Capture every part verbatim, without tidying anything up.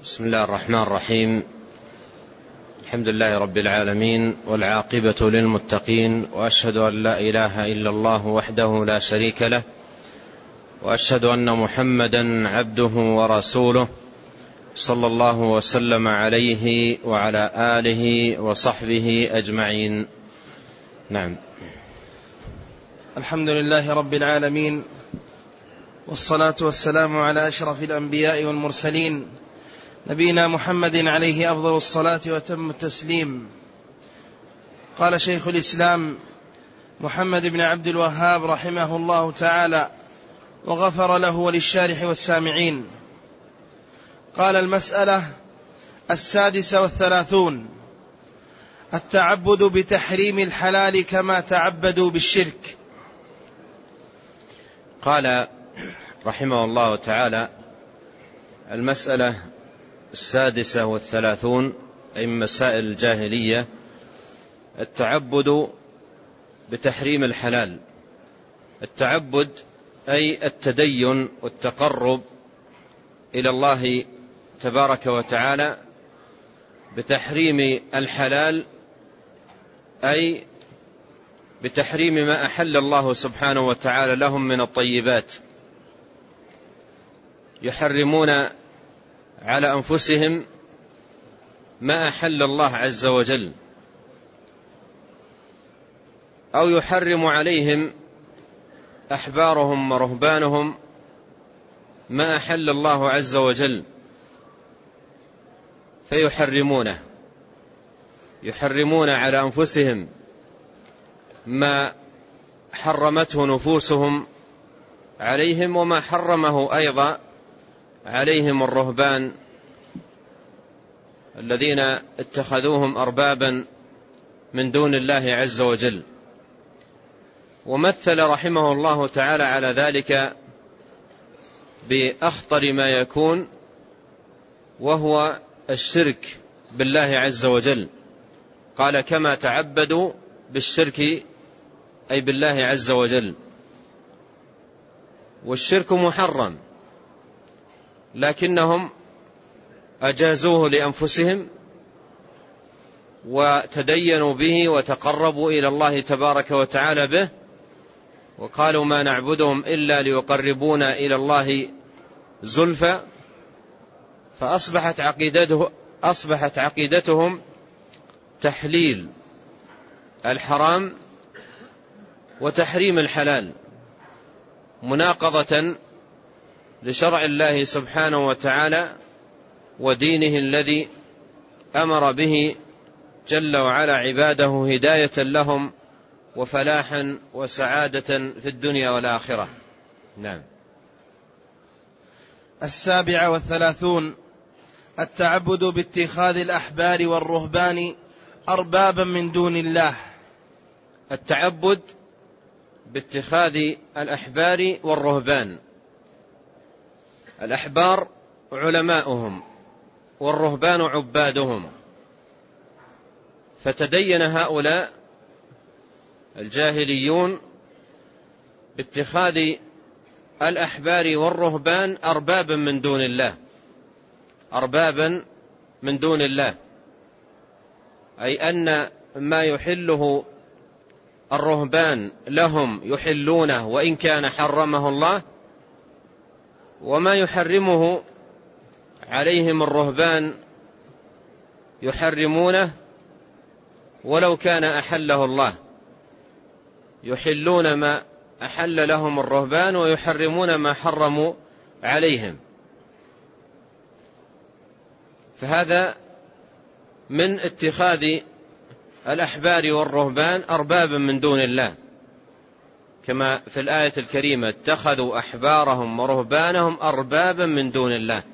بسم الله الرحمن الرحيم. الحمد لله رب العالمين، والعاقبة للمتقين، وأشهد أن لا إله إلا الله وحده لا شريك له، وأشهد أن محمدا عبده ورسوله، صلى الله وسلم عليه وعلى آله وصحبه أجمعين. نعم. الحمد لله رب العالمين، والصلاة والسلام على أشرف الأنبياء والمرسلين، نبينا محمد عليه أفضل الصلاة وتم التسليم. قال شيخ الإسلام محمد بن عبد الوهاب رحمه الله تعالى وغفر له وللشارح والسامعين. قال: المسألة السادسة والثلاثون: التعبد بتحريم الحلال كما تعبدوا بالشرك. قال رحمه الله تعالى: المسألة السادسة والثلاثون، أي من مسائل الجاهلية، التعبد بتحريم الحلال. التعبد أي التدين والتقرب إلى الله تبارك وتعالى بتحريم الحلال، أي بتحريم ما أحل الله سبحانه وتعالى لهم من الطيبات. يحرمون على أنفسهم ما أحل الله عز وجل، أو يحرم عليهم أحبارهم ورهبانهم ما أحل الله عز وجل فيحرمونه. يحرمون على أنفسهم ما حرمته نفوسهم عليهم، وما حرمه أيضا عليهم الرهبان الذين اتخذوهم أربابا من دون الله عز وجل. ومثل رحمه الله تعالى على ذلك بأخطر ما يكون، وهو الشرك بالله عز وجل. قال: كما تعبدوا بالشرك، أي بالله عز وجل. والشرك محرم، لكنهم أجازوه لأنفسهم وتدينوا به وتقربوا إلى الله تبارك وتعالى به، وقالوا: ما نعبدهم إلا ليقربونا إلى الله زلفى. فأصبحت عقيدته أصبحت عقيدتهم تحليل الحرام وتحريم الحلال، مناقضة لشرع الله سبحانه وتعالى ودينه الذي أمر به جل وعلا عباده هداية لهم وفلاحا وسعادة في الدنيا والآخرة. نعم. السابعة والثلاثون: التعبد باتخاذ الأحبار والرهبان أربابا من دون الله. التعبد باتخاذ الأحبار والرهبان. الأحبار علماؤهم، والرهبان عبادهم. فتدين هؤلاء الجاهليون باتخاذ الأحبار والرهبان أربابا من دون الله، أربابا من دون الله، أي أن ما يحله الرهبان لهم يحلونه وإن كان حرمه الله، وما يحرمه عليهم الرهبان يحرمونه ولو كان أحله الله. يحلون ما أحل لهم الرهبان ويحرمون ما حرموا عليهم. فهذا من اتخاذ الأحبار والرهبان أربابا من دون الله، كما في الآية الكريمة: اتخذوا أحبارهم ورهبانهم أربابا من دون الله.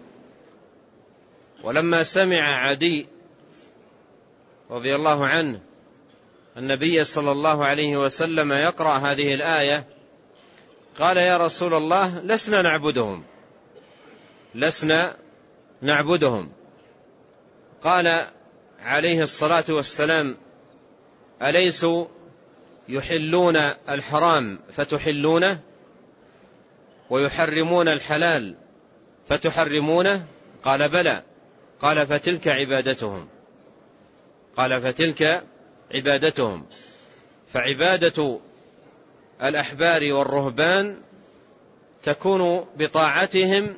ولما سمع عدي رضي الله عنه النبي صلى الله عليه وسلم يقرأ هذه الآية، قال: يا رسول الله، لسنا نعبدهم لسنا نعبدهم. قال عليه الصلاة والسلام: أليسوا يحلون الحرام فتحلونه، ويحرمون الحلال فتحرمونه؟ قال: بلى، قال فتلك عبادتهم قال فتلك عبادتهم فعبادة الأحبار والرهبان تكون بطاعتهم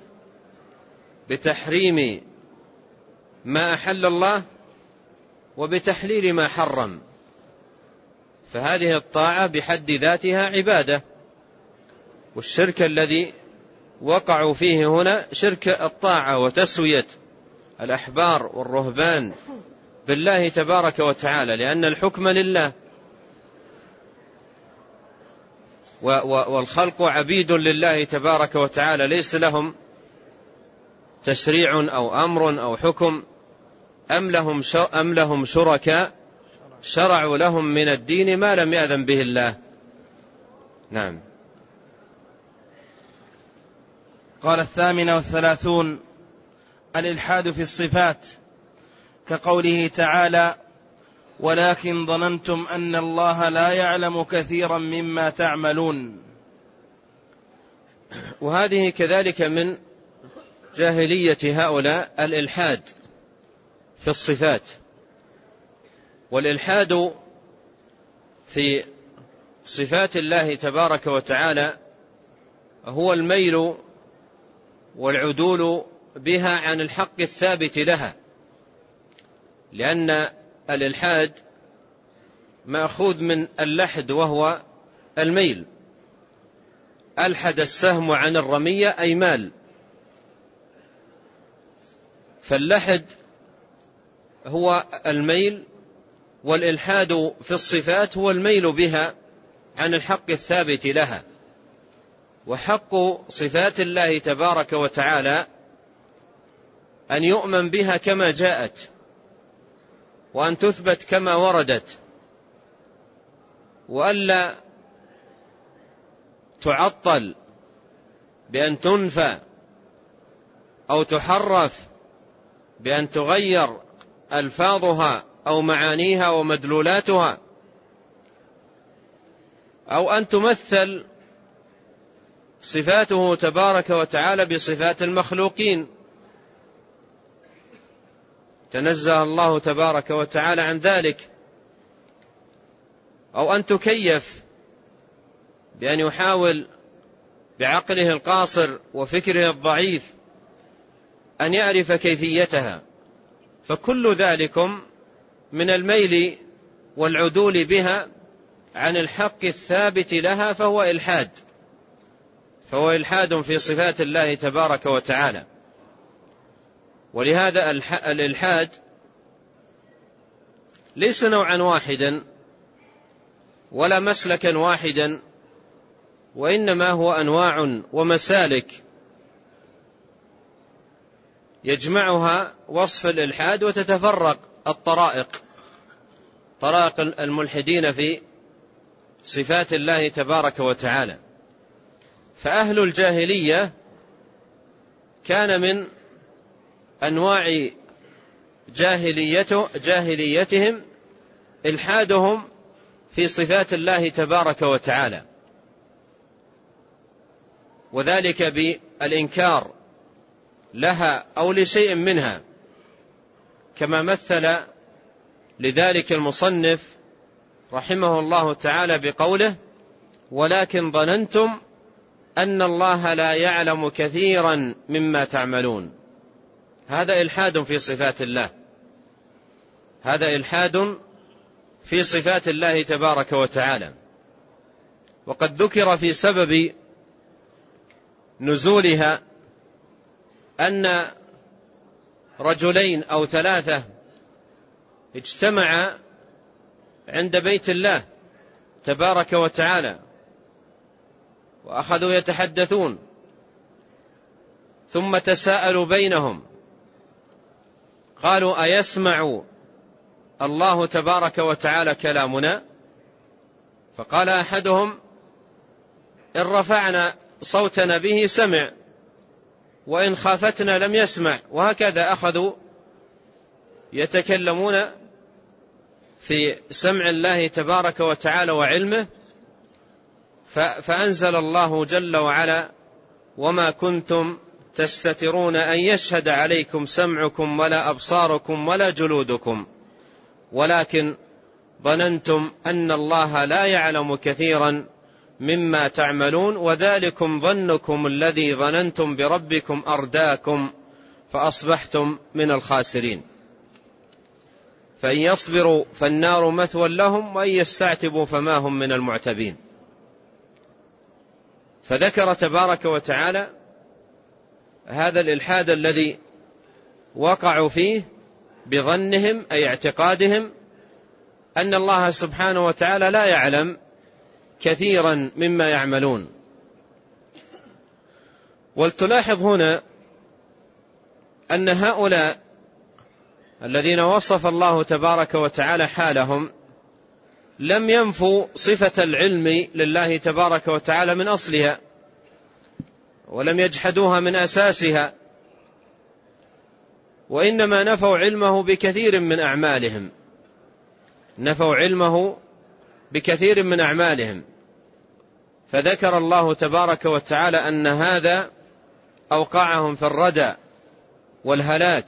بتحريم ما أحل الله وبتحليل ما حرم، فهذه الطاعة بحد ذاتها عبادة. والشرك الذي وقعوا فيه هنا شرك الطاعة وتسوية الأحبار والرهبان بالله تبارك وتعالى، لأن الحكم لله والخلق عبيد لله تبارك وتعالى، ليس لهم تشريع أو أمر أو حكم، أم لهم أم لهم شركاء شرعوا لهم من الدين ما لم يأذن به الله. نعم. قال الثامنة والثلاثون: الإلحاد في الصفات، كقوله تعالى: ولكن ظننتم أن الله لا يعلم كثيرا مما تعملون. وهذه كذلك من جاهلية هؤلاء الإلحاد في الصفات. والإلحاد في صفات الله تبارك وتعالى هو الميل والعدول بها عن الحق الثابت لها، لأن الإلحاد مأخوذ من اللحد وهو الميل. ألحد السهم عن الرمية أي مال. فاللحد هو الميل، والإلحاد في الصفات هو الميل بها عن الحق الثابت لها. وحق صفات الله تبارك وتعالى أن يؤمن بها كما جاءت، وأن تثبت كما وردت، وألا تعطل بأن تنفى أو تحرف بأن تغير ألفاظها أو معانيها ومدلولاتها، أو أن تمثل صفاته تبارك وتعالى بصفات المخلوقين. تنزه الله تبارك وتعالى عن ذلك. أو أن تكيف بأن يحاول بعقله القاصر وفكره الضعيف أن يعرف كيفيتها، فكل ذلكم من الميل والعدول بها عن الحق الثابت لها فهو إلحاد، فهو إلحاد في صفات الله تبارك وتعالى. ولهذا الإلحاد ليس نوعا واحدا ولا مسلكا واحدا، وإنما هو أنواع ومسالك يجمعها وصف الإلحاد، وتتفرق الطرائق، طرائق الملحدين في صفات الله تبارك وتعالى. فأهل الجاهلية كان من أنواع جاهليته جاهليتهم إلحادهم في صفات الله تبارك وتعالى، وذلك بالإنكار لها أو لشيء منها، كما مثل لذلك المصنف رحمه الله تعالى بقوله: ولكن ظننتم أن الله لا يعلم كثيرا مما تعملون. هذا إلحاد في صفات الله، هذا إلحاد في صفات الله تبارك وتعالى. وقد ذكر في سبب نزولها أن رجلين أو ثلاثة اجتمعا عند بيت الله تبارك وتعالى، وأخذوا يتحدثون، ثم تساءلوا بينهم قالوا: أيسمع الله تبارك وتعالى كلامنا؟ فقال أحدهم: إن رفعنا صوتنا به سمع، وإن خافتنا لم يسمع. وهكذا أخذوا يتكلمون في سمع الله تبارك وتعالى وعلمه، فأنزل الله جل وعلا: وما كنتم تستترون أن يشهد عليكم سمعكم ولا أبصاركم ولا جلودكم، ولكن ظننتم أن الله لا يعلم كثيرا مما تعملون، وذلكم ظنكم الذي ظننتم بربكم أرداكم فأصبحتم من الخاسرين. فإن يصبروا فالنار مثوى لهم، وإن يستعتبوا فما هم من المعتبين. فذكر تبارك وتعالى هذا الإلحاد الذي وقعوا فيه بظنهم أي اعتقادهم أن الله سبحانه وتعالى لا يعلم كثيرا مما يعملون. ولتلاحظ هنا أن هؤلاء الذين وصف الله تبارك وتعالى حالهم لم ينفوا صفة العلم لله تبارك وتعالى من أصلها، ولم يجحدوها من أساسها، وإنما نفوا علمه بكثير من أعمالهم نفوا علمه بكثير من أعمالهم فذكر الله تبارك وتعالى أن هذا أوقعهم في الردى والهلاك،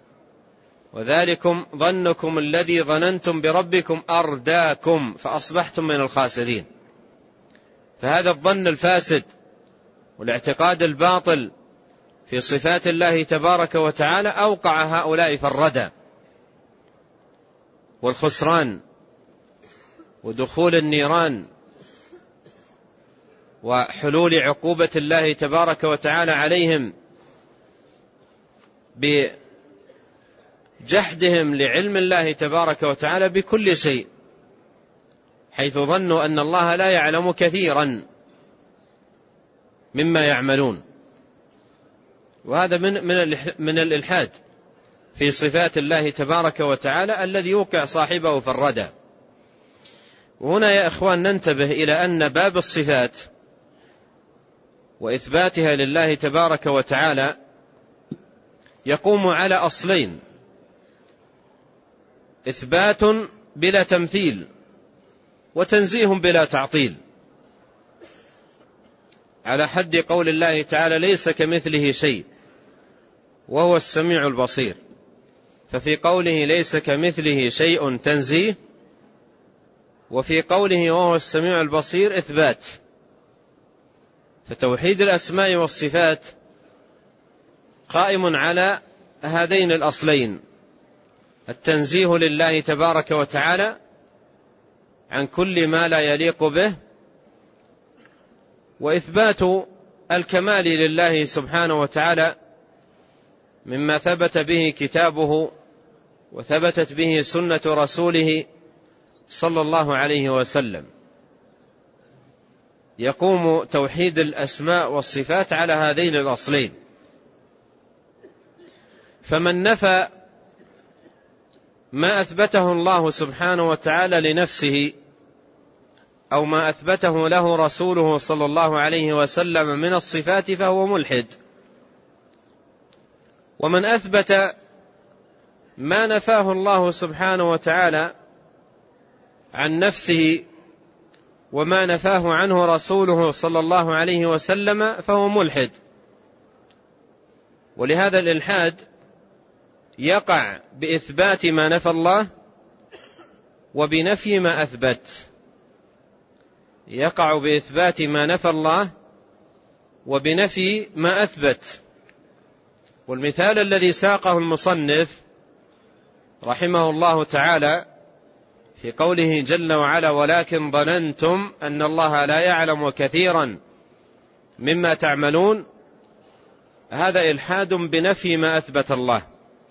وذلكم ظنكم الذي ظننتم بربكم أرداكم فأصبحتم من الخاسرين. فهذا الظن الفاسد والاعتقاد الباطل في صفات الله تبارك وتعالى أوقع هؤلاء في الردى والخسران ودخول النيران وحلول عقوبة الله تبارك وتعالى عليهم بجحدهم لعلم الله تبارك وتعالى بكل شيء، حيث ظنوا أن الله لا يعلم كثيرا مما يعملون. وهذا من من الإلحاد في صفات الله تبارك وتعالى الذي يوقع صاحبه في الردى. وهنا يا إخوان ننتبه إلى أن باب الصفات وإثباتها لله تبارك وتعالى يقوم على أصلين: إثبات بلا تمثيل، وتنزيه بلا تعطيل، على حد قول الله تعالى: ليس كمثله شيء وهو السميع البصير. ففي قوله ليس كمثله شيء تنزيه، وفي قوله وهو السميع البصير إثبات. فتوحيد الأسماء والصفات قائم على هذين الأصلين: التنزيه لله تبارك وتعالى عن كل ما لا يليق به، وإثبات الكمال لله سبحانه وتعالى مما ثبت به كتابه وثبتت به سنة رسوله صلى الله عليه وسلم. يقوم توحيد الأسماء والصفات على هذين الأصلين. فمن نفى ما أثبته الله سبحانه وتعالى لنفسه أو ما أثبته له رسوله صلى الله عليه وسلم من الصفات فهو ملحد. ومن أثبت ما نفاه الله سبحانه وتعالى عن نفسه وما نفاه عنه رسوله صلى الله عليه وسلم فهو ملحد. ولهذا الإلحاد يقع بإثبات ما نفى الله وبنفي ما أثبت. يقع بإثبات ما نفى الله وبنفي ما أثبت. والمثال الذي ساقه المصنف رحمه الله تعالى في قوله جل وعلا: ولكن ظننتم أن الله لا يعلم كثيرا مما تعملون، هذا إلحاد بنفي ما أثبت الله.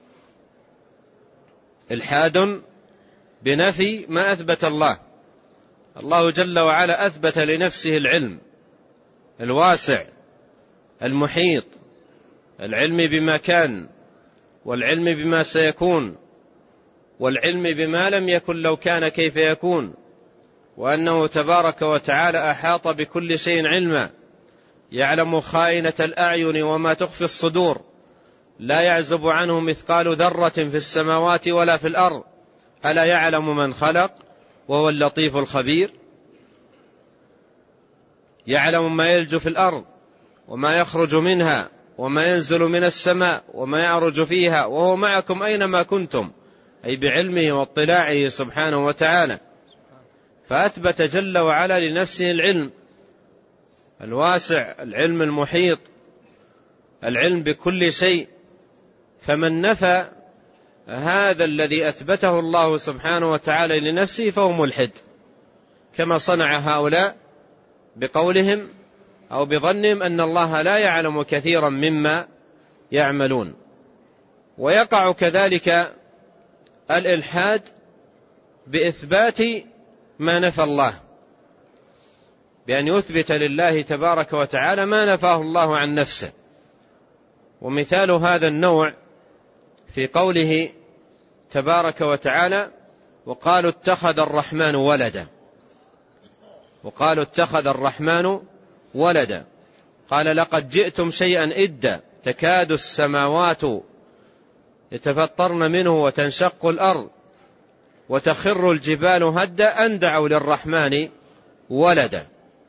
إلحاد بنفي ما أثبت الله. الله جل وعلا أثبت لنفسه العلم الواسع المحيط، العلم بما كان، والعلم بما سيكون، والعلم بما لم يكن لو كان كيف يكون، وأنه تبارك وتعالى أحاط بكل شيء علما، يعلم خائنة الأعين وما تخفي الصدور، لا يعزب عنه مثقال ذرة في السماوات ولا في الأرض، ألا يعلم من خلق وهو اللطيف الخبير. يعلم ما يلج في الأرض وما يخرج منها وما ينزل من السماء وما يعرج فيها وهو معكم أينما كنتم، أي بعلمه واطلاعه سبحانه وتعالى. فأثبت جل وعلا لنفسه العلم الواسع، العلم المحيط، العلم بكل شيء. فمن نفى هذا الذي أثبته الله سبحانه وتعالى لنفسه فهو ملحد، كما صنع هؤلاء بقولهم أو بظنهم أن الله لا يعلم كثيرا مما يعملون. ويقع كذلك الإلحاد بإثبات ما نفى الله، بأن يثبت لله تبارك وتعالى ما نفاه الله عن نفسه. ومثال هذا النوع في قوله تبارك وتعالى: وقالوا اتخذ الرحمن ولدا. وقالوا اتخذ الرحمن ولدا. قال: لقد جئتم شيئا إدا، تكاد السماوات يتفطرن منه وتنشق الأرض وتخر الجبال هدا أن دعوا للرحمن ولدا.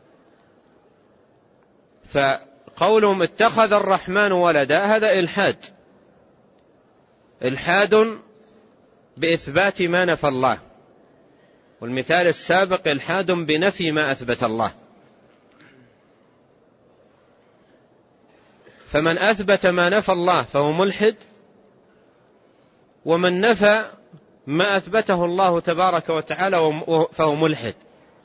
فقولهم اتخذ الرحمن ولدا هذا إلحاد، إلحاد بإثبات ما نفى الله. والمثال السابق إلحاد بنفي ما أثبت الله. فمن أثبت ما نفى الله فهو ملحد، ومن نفى ما أثبته الله تبارك وتعالى فهو ملحد.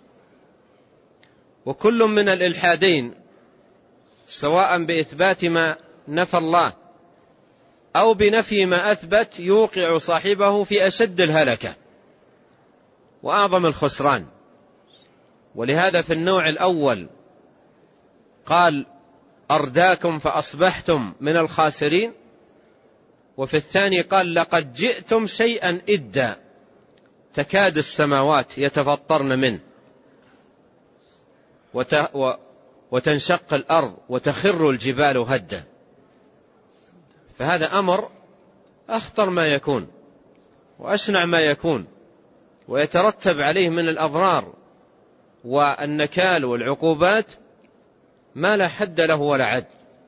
وكل من الإلحادين سواء بإثبات ما نفى الله أو بنفي ما أثبت يوقع صاحبه في أشد الهلكة وأعظم الخسران. ولهذا في النوع الأول قال: أرداكم فأصبحتم من الخاسرين. وفي الثاني قال: لقد جئتم شيئا إدا، تكاد السماوات يتفطرن منه وتنشق الأرض وتخر الجبال هدا. فهذا أمر أخطر ما يكون وأشنع ما يكون، ويترتب عليه من الأضرار والنكال والعقوبات ما لا حد له ولا عد.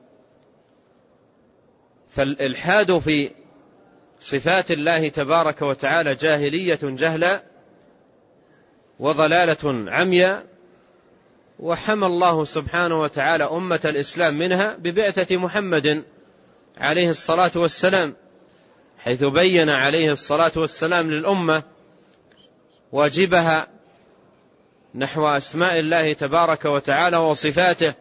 فالإلحاد في صفات الله تبارك وتعالى جاهلية جهلا وضلالة عمياء، وحمى الله سبحانه وتعالى أمة الإسلام منها ببعثة محمد عليه الصلاة والسلام، حيث بين عليه الصلاة والسلام للأمة واجبها نحو أسماء الله تبارك وتعالى وصفاته،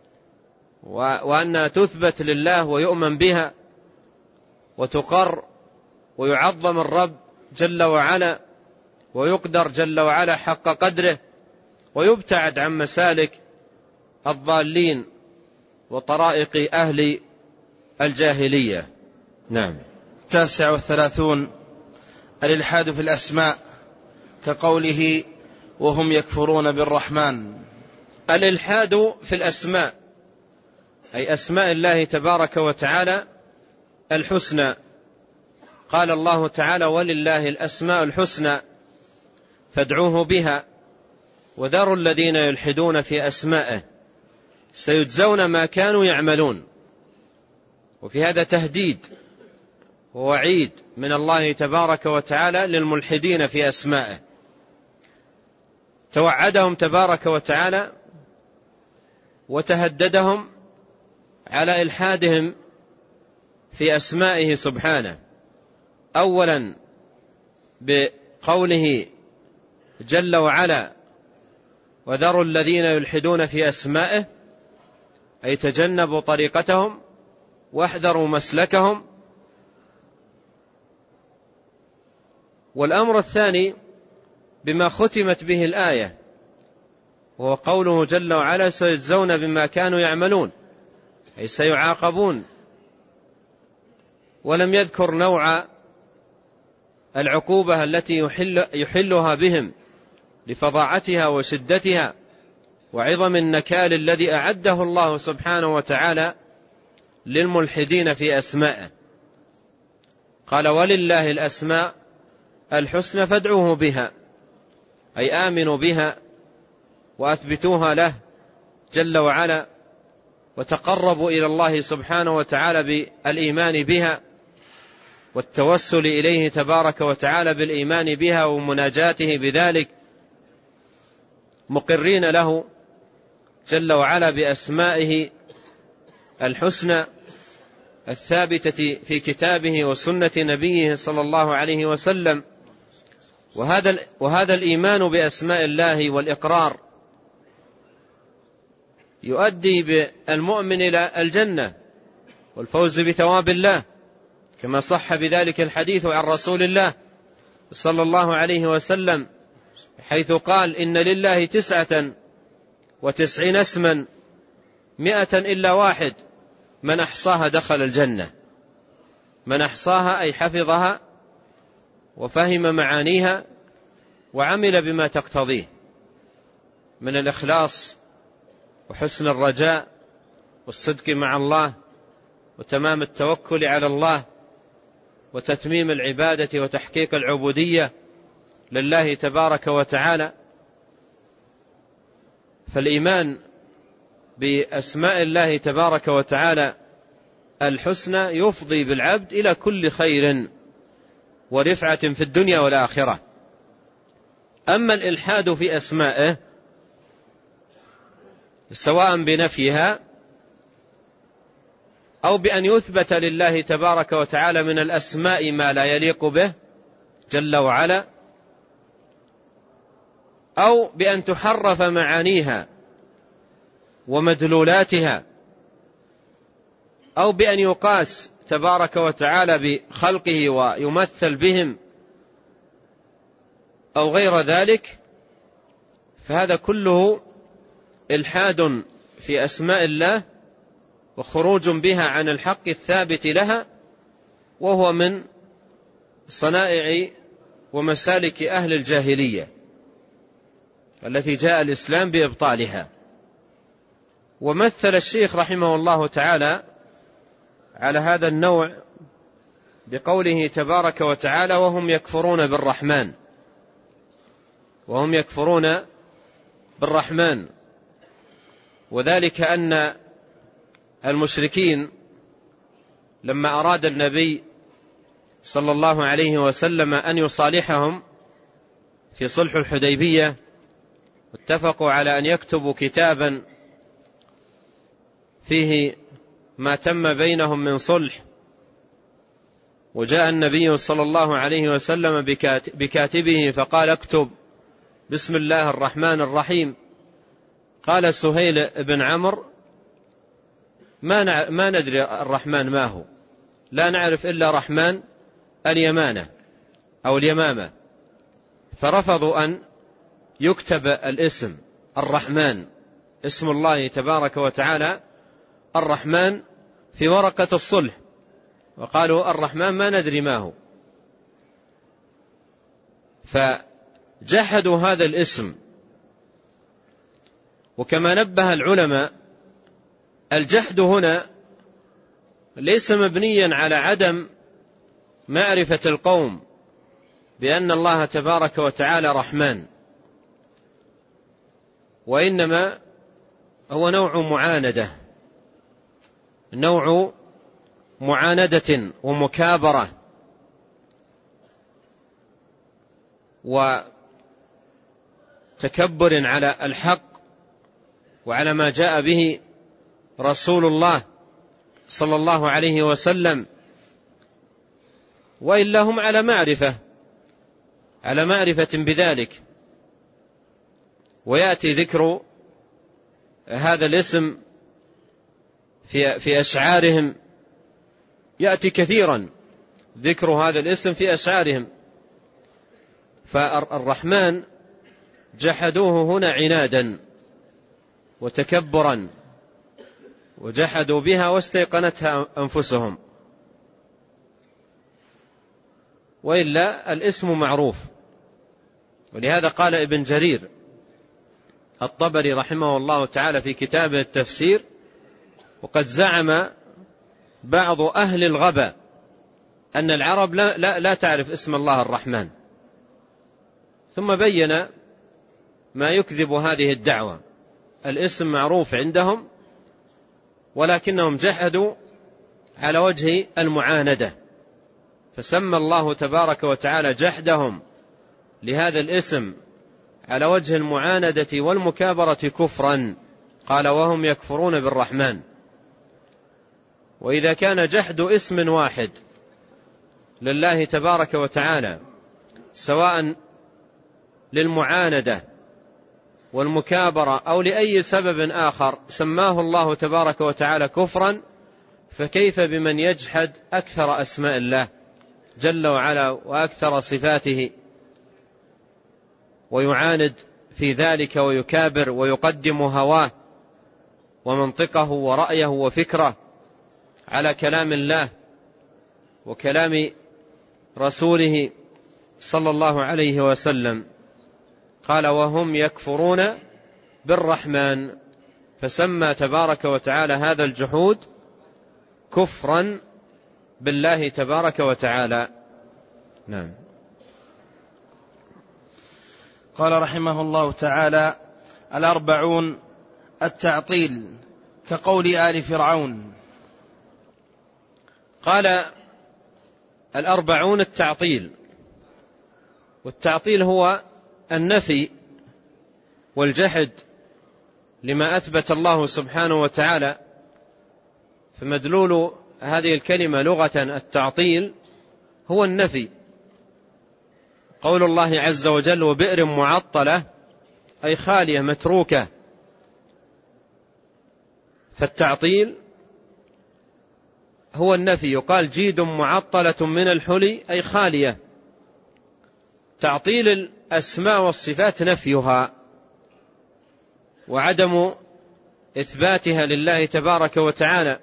وأنها تثبت لله ويؤمن بها وتقر ويعظم الرب جل وعلا ويقدر جل وعلا حق قدره، ويبتعد عن مسالك الضالين وطرائق أهل الجاهلية. نعم. التاسع والثلاثون: الإلحاد في الأسماء، كقوله: وهم يكفرون بالرحمن. الإلحاد في الأسماء أي أسماء الله تبارك وتعالى الحسنى. قال الله تعالى: ولله الأسماء الحسنى فادعوه بها وذروا الذين يلحدون في أسمائه سيجزون ما كانوا يعملون. وفي هذا تهديد ووعيد من الله تبارك وتعالى للملحدين في أسمائه. توعدهم تبارك وتعالى وتهددهم على إلحادهم في أسمائه سبحانه، أولا بقوله جل وعلا: وذروا الذين يلحدون في أسمائه، أي تجنبوا طريقتهم واحذروا مسلكهم. والأمر الثاني بما ختمت به الآية، وهو قوله جل وعلا: سيجزون بما كانوا يعملون، أي سيعاقبون. ولم يذكر نوع العقوبة التي يحل يحلها بهم لفظاعتها وشدتها وعظم النكال الذي أعده الله سبحانه وتعالى للملحدين في أسمائه. قال: ولله الأسماء الحسنى فادعوه بها، أي آمنوا بها وأثبتوها له جل وعلا وتقربوا إلى الله سبحانه وتعالى بالإيمان بها والتوسل إليه تبارك وتعالى بالإيمان بها ومناجاته بذلك، مقرين له جل وعلا بأسمائه الحسنى الثابتة في كتابه وسنة نبيه صلى الله عليه وسلم. وهذا وهذا الإيمان بأسماء الله والإقرار يؤدي بالمؤمن إلى الجنة والفوز بثواب الله، كما صح بذلك الحديث عن رسول الله صلى الله عليه وسلم، حيث قال: إن لله تسعة وتسعين اسما مئة إلا واحد، من أحصاها دخل الجنة. من أحصاها أي حفظها وفهم معانيها وعمل بما تقتضيه من الإخلاص وحسن الرجاء والصدق مع الله وتمام التوكل على الله وتتميم العبادة وتحقيق العبودية لله تبارك وتعالى. فالإيمان بأسماء الله تبارك وتعالى الحسنى يفضي بالعبد إلى كل خير ورفعة في الدنيا والآخرة. أما الإلحاد في أسمائه سواء بنفيها أو بأن يثبت لله تبارك وتعالى من الأسماء ما لا يليق به جل وعلا، أو بأن تحرف معانيها ومدلولاتها، أو بأن يقاس تبارك وتعالى بخلقه ويمثل بهم أو غير ذلك، فهذا كله إلحاد في أسماء الله وخروج بها عن الحق الثابت لها، وهو من صنائع ومسالك أهل الجاهلية التي جاء الإسلام بإبطالها. ومثل الشيخ رحمه الله تعالى على هذا النوع بقوله تبارك وتعالى: وهم يكفرون بالرحمن. وهم يكفرون بالرحمن، وذلك أن المشركين لما أراد النبي صلى الله عليه وسلم أن يصالحهم في صلح الحديبية، اتفقوا على أن يكتبوا كتابا فيه ما تم بينهم من صلح، وجاء النبي صلى الله عليه وسلم بكاتبه فقال: اكتب بسم الله الرحمن الرحيم. قال سهيل بن عمرو: ما ما ندري الرحمن ما هو، لا نعرف إلا رحمن اليمانة أو اليمامة. فرفضوا أن يكتب الاسم الرحمن، اسم الله تبارك وتعالى الرحمن، في ورقة الصلح، وقالوا الرحمن ما ندري ما هو. فجحدوا هذا الاسم. وكما نبه العلماء، الجحد هنا ليس مبنيا على عدم معرفة القوم بأن الله تبارك وتعالى رحمن، وإنما هو نوع معاندة، نوع معاندة ومكابرة وتكبر على الحق وعلى ما جاء به رسول الله صلى الله عليه وسلم. وإلا هم على معرفة على معرفة بذلك. ويأتي ذكر هذا الاسم في في أشعارهم، يأتي كثيرا ذكر هذا الاسم في أشعارهم. فالرحمن جحدوه هنا عنادا وتكبرا، وجحدوا بها واستيقنتها أنفسهم. وإلا الاسم معروف. ولهذا قال ابن جرير الطبري رحمه الله تعالى في كتابه التفسير: وقد زعم بعض أهل الغبا أن العرب لا, لا, لا تعرف اسم الله الرحمن، ثم بين ما يكذب هذه الدعوة. الاسم معروف عندهم، ولكنهم جحدوا على وجه المعاندة، فسمى الله تبارك وتعالى جحدهم لهذا الاسم على وجه المعاندة والمكابرة كفرا، قال وهم يكفرون بالرحمن. وإذا كان جحد اسم واحد لله تبارك وتعالى سواء للمعاندة والمكابرة أو لأي سبب آخر سماه الله تبارك وتعالى كفرا، فكيف بمن يجحد أكثر أسماء الله جل وعلا وأكثر صفاته ويعاند في ذلك ويكابر ويقدم هواه ومنطقه ورأيه وفكره على كلام الله وكلام رسوله صلى الله عليه وسلم. قال وهم يكفرون بالرحمن، فسمى تبارك وتعالى هذا الجحود كفرا بالله تبارك وتعالى. نعم. قال رحمه الله تعالى: الأربعون التعطيل كقول آل فرعون. قال الأربعون التعطيل، والتعطيل هو النفي والجحد لما أثبت الله سبحانه وتعالى. فمدلول هذه الكلمة لغة التعطيل هو النفي. قول الله عز وجل وبئر معطلة أي خالية متروكة، فالتعطيل هو النفي. يقال جيد معطلة من الحلي أي خالية. تعطيل الأسماء والصفات نفيها وعدم إثباتها لله تبارك وتعالى،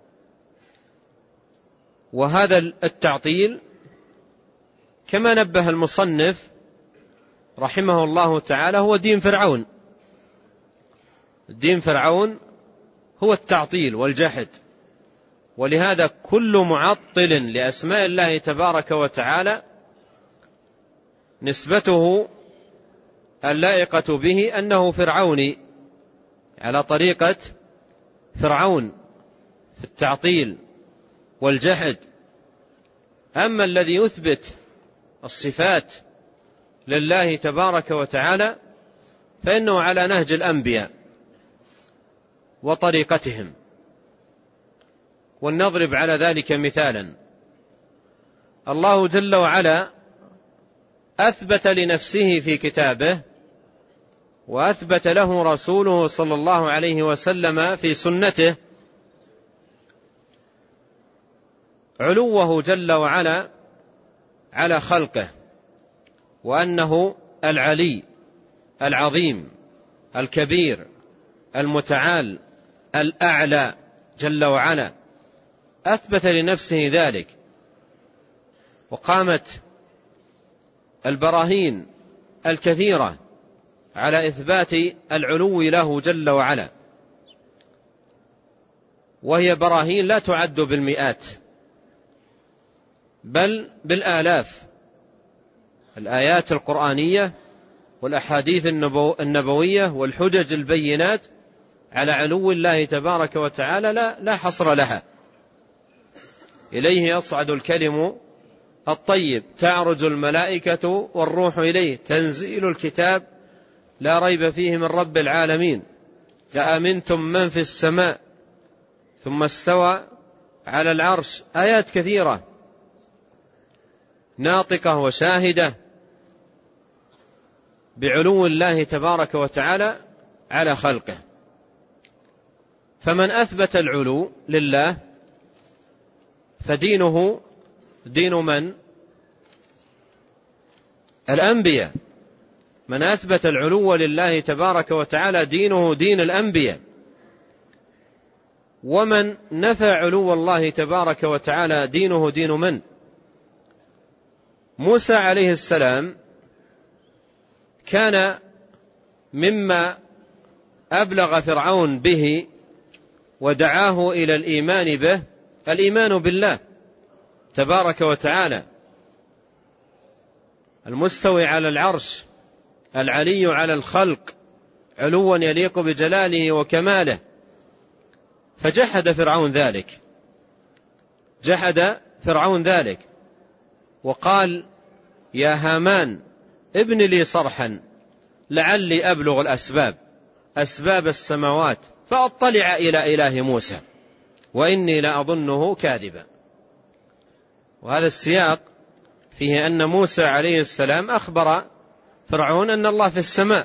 وهذا التعطيل كما نبه المصنف رحمه الله تعالى هو دين فرعون. دين فرعون هو التعطيل والجحد، ولهذا كل معطل لأسماء الله تبارك وتعالى نسبته اللائقة به أنه فرعوني على طريقة فرعون في التعطيل والجحد. أما الذي يثبت الصفات لله تبارك وتعالى فإنه على نهج الأنبياء وطريقتهم. ولنضرب على ذلك مثالا: الله جل وعلا أثبت لنفسه في كتابه وأثبت له رسوله صلى الله عليه وسلم في سنته علوه جل وعلا على خلقه، وأنه العلي العظيم الكبير المتعال الأعلى جل وعلا، أثبت لنفسه ذلك. وقامت البراهين الكثيرة على إثبات العلو له جل وعلا، وهي براهين لا تعد بالمئات بل بالآلاف. الآيات القرآنية والأحاديث النبوية والحجج البينات على علو الله تبارك وتعالى لا, لا حصر لها. إليه يصعد الكلم الطيب، تعرج الملائكة والروح إليه، تنزيل الكتاب لا ريب فيه من رب العالمين، أأمنتم من في السماء ثم استوى على العرش. آيات كثيرة ناطقة وشاهدة بعلو الله تبارك وتعالى على خلقه. فمن أثبت العلو لله فدينه دين من؟ الأنبياء. من أثبت العلو لله تبارك وتعالى دينه دين الأنبياء. ومن نفى علو الله تبارك وتعالى دينه دين من؟ موسى عليه السلام كان مما أبلغ فرعون به ودعاه إلى الإيمان به الإيمان بالله تبارك وتعالى، المستوي على العرش، العلي على الخلق علوا يليق بجلاله وكماله. فجحد فرعون ذلك، جحد فرعون ذلك وقال يا هامان ابن لي صرحا لعلي أبلغ الأسباب أسباب السماوات فأطلع إلى إله موسى وإني لأظنه كاذبا. وهذا السياق فيه أن موسى عليه السلام أخبر فرعون أن الله في السماء،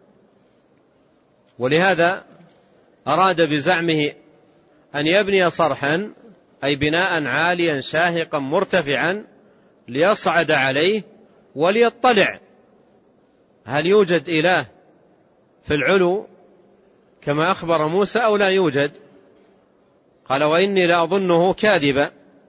ولهذا أراد بزعمه أن يبني صرحا أي بناء عاليا شاهقا مرتفعا ليصعد عليه وليطلع هل يوجد إله في العلو كما أخبر موسى أو لا يوجد. قال وإني لأظنه كاذبا،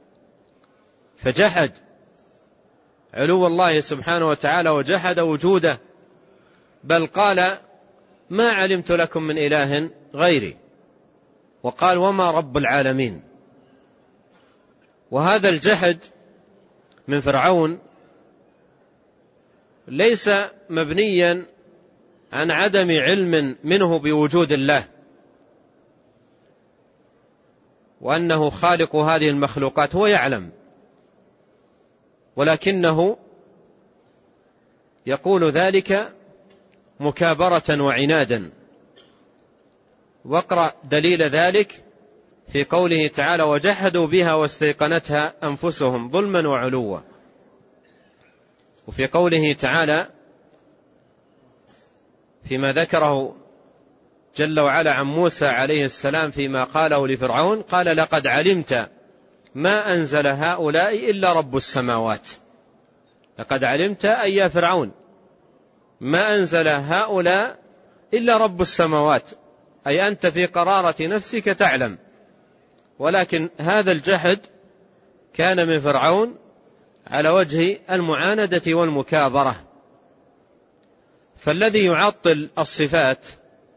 فجحد علو الله سبحانه وتعالى وجحد وجوده، بل قال ما علمت لكم من إله غيري، وقال وما رب العالمين. وهذا الجحد من فرعون ليس مبنيا عن عدم علم منه بوجود الله وأنه خالق هذه المخلوقات، هو يعلم، ولكنه يقول ذلك مكابرة وعنادا. واقرأ دليل ذلك في قوله تعالى وجحدوا بها واستيقنتها أنفسهم ظلما وعلوا، وفي قوله تعالى فيما ذكره جل وعلا عن موسى عليه السلام فيما قاله لفرعون قال لقد علمت ما أنزل هؤلاء إلا رب السماوات. لقد علمت أي يا فرعون ما أنزل هؤلاء إلا رب السماوات، أي أنت في قرارة نفسك تعلم، ولكن هذا الجحد كان من فرعون على وجه المعاندة والمكابرة. فالذي يعطل الصفات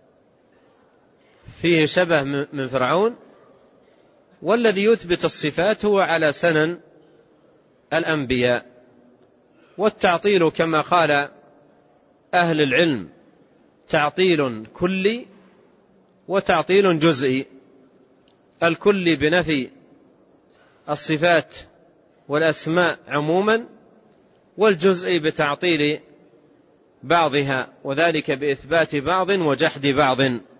فيه شبه من فرعون، والذي يثبت الصفات هو على سنن الأنبياء. والتعطيل كما قال أهل العلم تعطيل كلي وتعطيل جزئي. الكلي بنفي الصفات والأسماء عموما، والجزئي بتعطيل بعضها، وذلك بإثبات بعض وجحد بعض.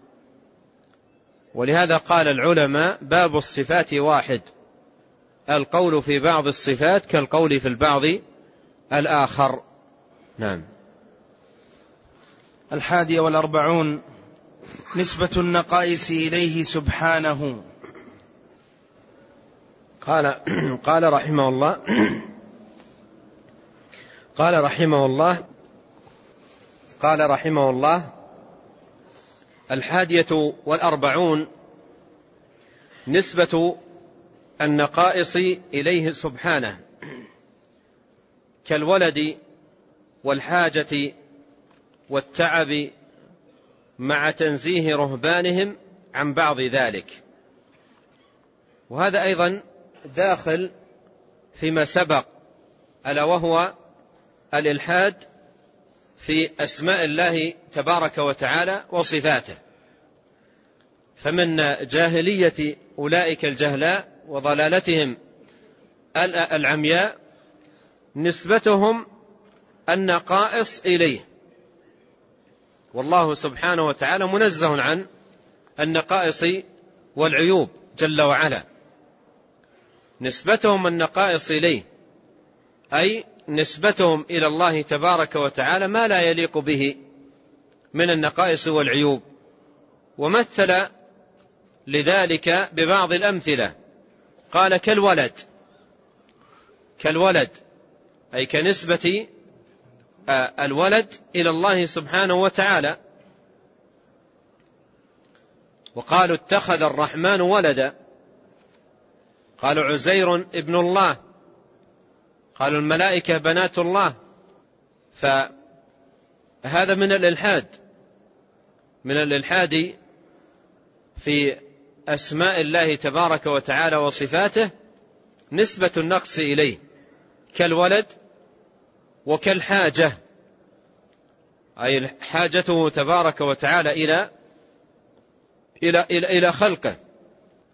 ولهذا قال العلماء باب الصفات واحد، القول في بعض الصفات كالقول في البعض الآخر. نعم. الحادي والأربعون نسبة النقائص إليه سبحانه. قال قال رحمه الله قال رحمه الله قال رحمه الله الحادية والأربعون نسبة النقائص إليه سبحانه كالولد والحاجة والتعب، مع تنزيه رهبانهم عن بعض ذلك. وهذا أيضا داخل فيما سبق، ألا وهو الإلحاد في أسماء الله تبارك وتعالى وصفاته. فمن جاهلية أولئك الجهلاء وضلالتهم العمياء نسبتهم النقائص إليه، والله سبحانه وتعالى منزه عن النقائص والعيوب جل وعلا. نسبتهم النقائص إليه أي نسبتهم إلى الله تبارك وتعالى ما لا يليق به من النقائص والعيوب. ومثل لذلك ببعض الأمثلة، قال كالولد، كالولد أي كنسبة الولد إلى الله سبحانه وتعالى. وقالوا اتخذ الرحمن ولدا، قالوا عزير ابن الله، قالوا الملائكة بنات الله. فهذا من الإلحاد، من الإلحاد في أسماء الله تبارك وتعالى وصفاته، نسبة النقص إليه كالولد وكالحاجة، أي حاجته تبارك وتعالى إلى إلى إلى, إلى خلقه،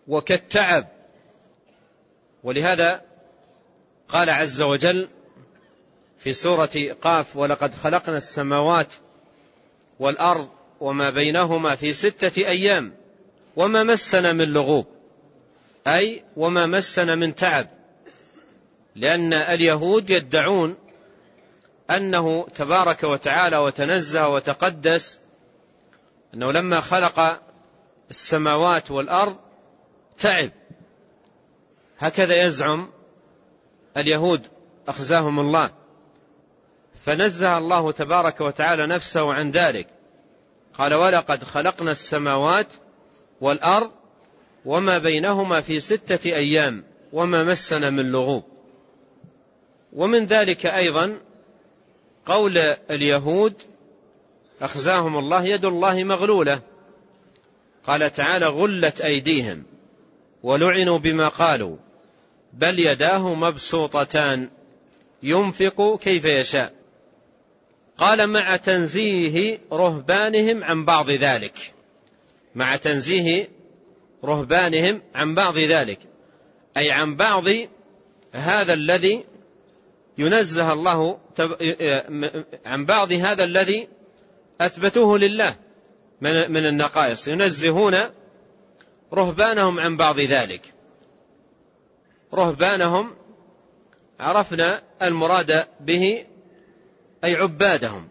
وكالتعب. ولهذا قال عز وجل في سورة قاف: ولقد خلقنا السماوات والأرض وما بينهما في ستة أيام وما مسنا من لغوب، أي وما مسنا من تعب. لأن اليهود يدعون أنه تبارك وتعالى وتنزه وتقدس أنه لما خلق السماوات والأرض تعب، هكذا يزعم اليهود أخزاهم الله. فنزه الله تبارك وتعالى نفسه عن ذلك، قال: ولقد خلقنا السماوات والأرض وما بينهما في ستة أيام وما مسنا من لغوب. ومن ذلك أيضا قول اليهود أخزاهم الله: يد الله مغلولة. قال تعالى: غلت أيديهم ولعنوا بما قالوا بل يداه مبسوطتان ينفق كيف يشاء. قال: مع تنزيه رهبانهم عن بعض ذلك، مع تنزيه رهبانهم عن بعض ذلك، أي عن بعض هذا الذي ينزه الله عن بعض هذا الذي أثبتوه لله من النقائص، ينزهون رهبانهم عن بعض ذلك. رهبانهم عرفنا المراد به أي عبادهم،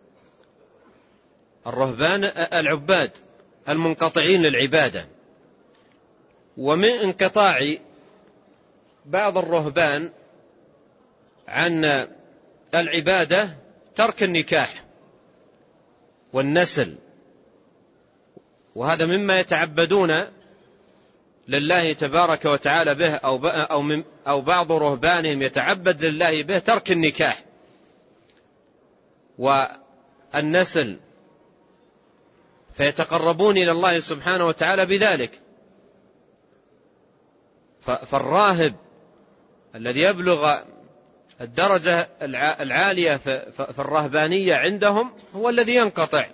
الرهبان العباد المنقطعين للعبادة. ومن انقطاع بعض الرهبان عن العبادة ترك النكاح والنسل، وهذا مما يتعبدون لله تبارك وتعالى به، أو أو أو بعض رهبانهم يتعبد لله به ترك النكاح والنسل، فيتقربون إلى الله سبحانه وتعالى بذلك. فالراهب الذي يبلغ الدرجة العالية في الرهبانية عندهم هو الذي ينقطع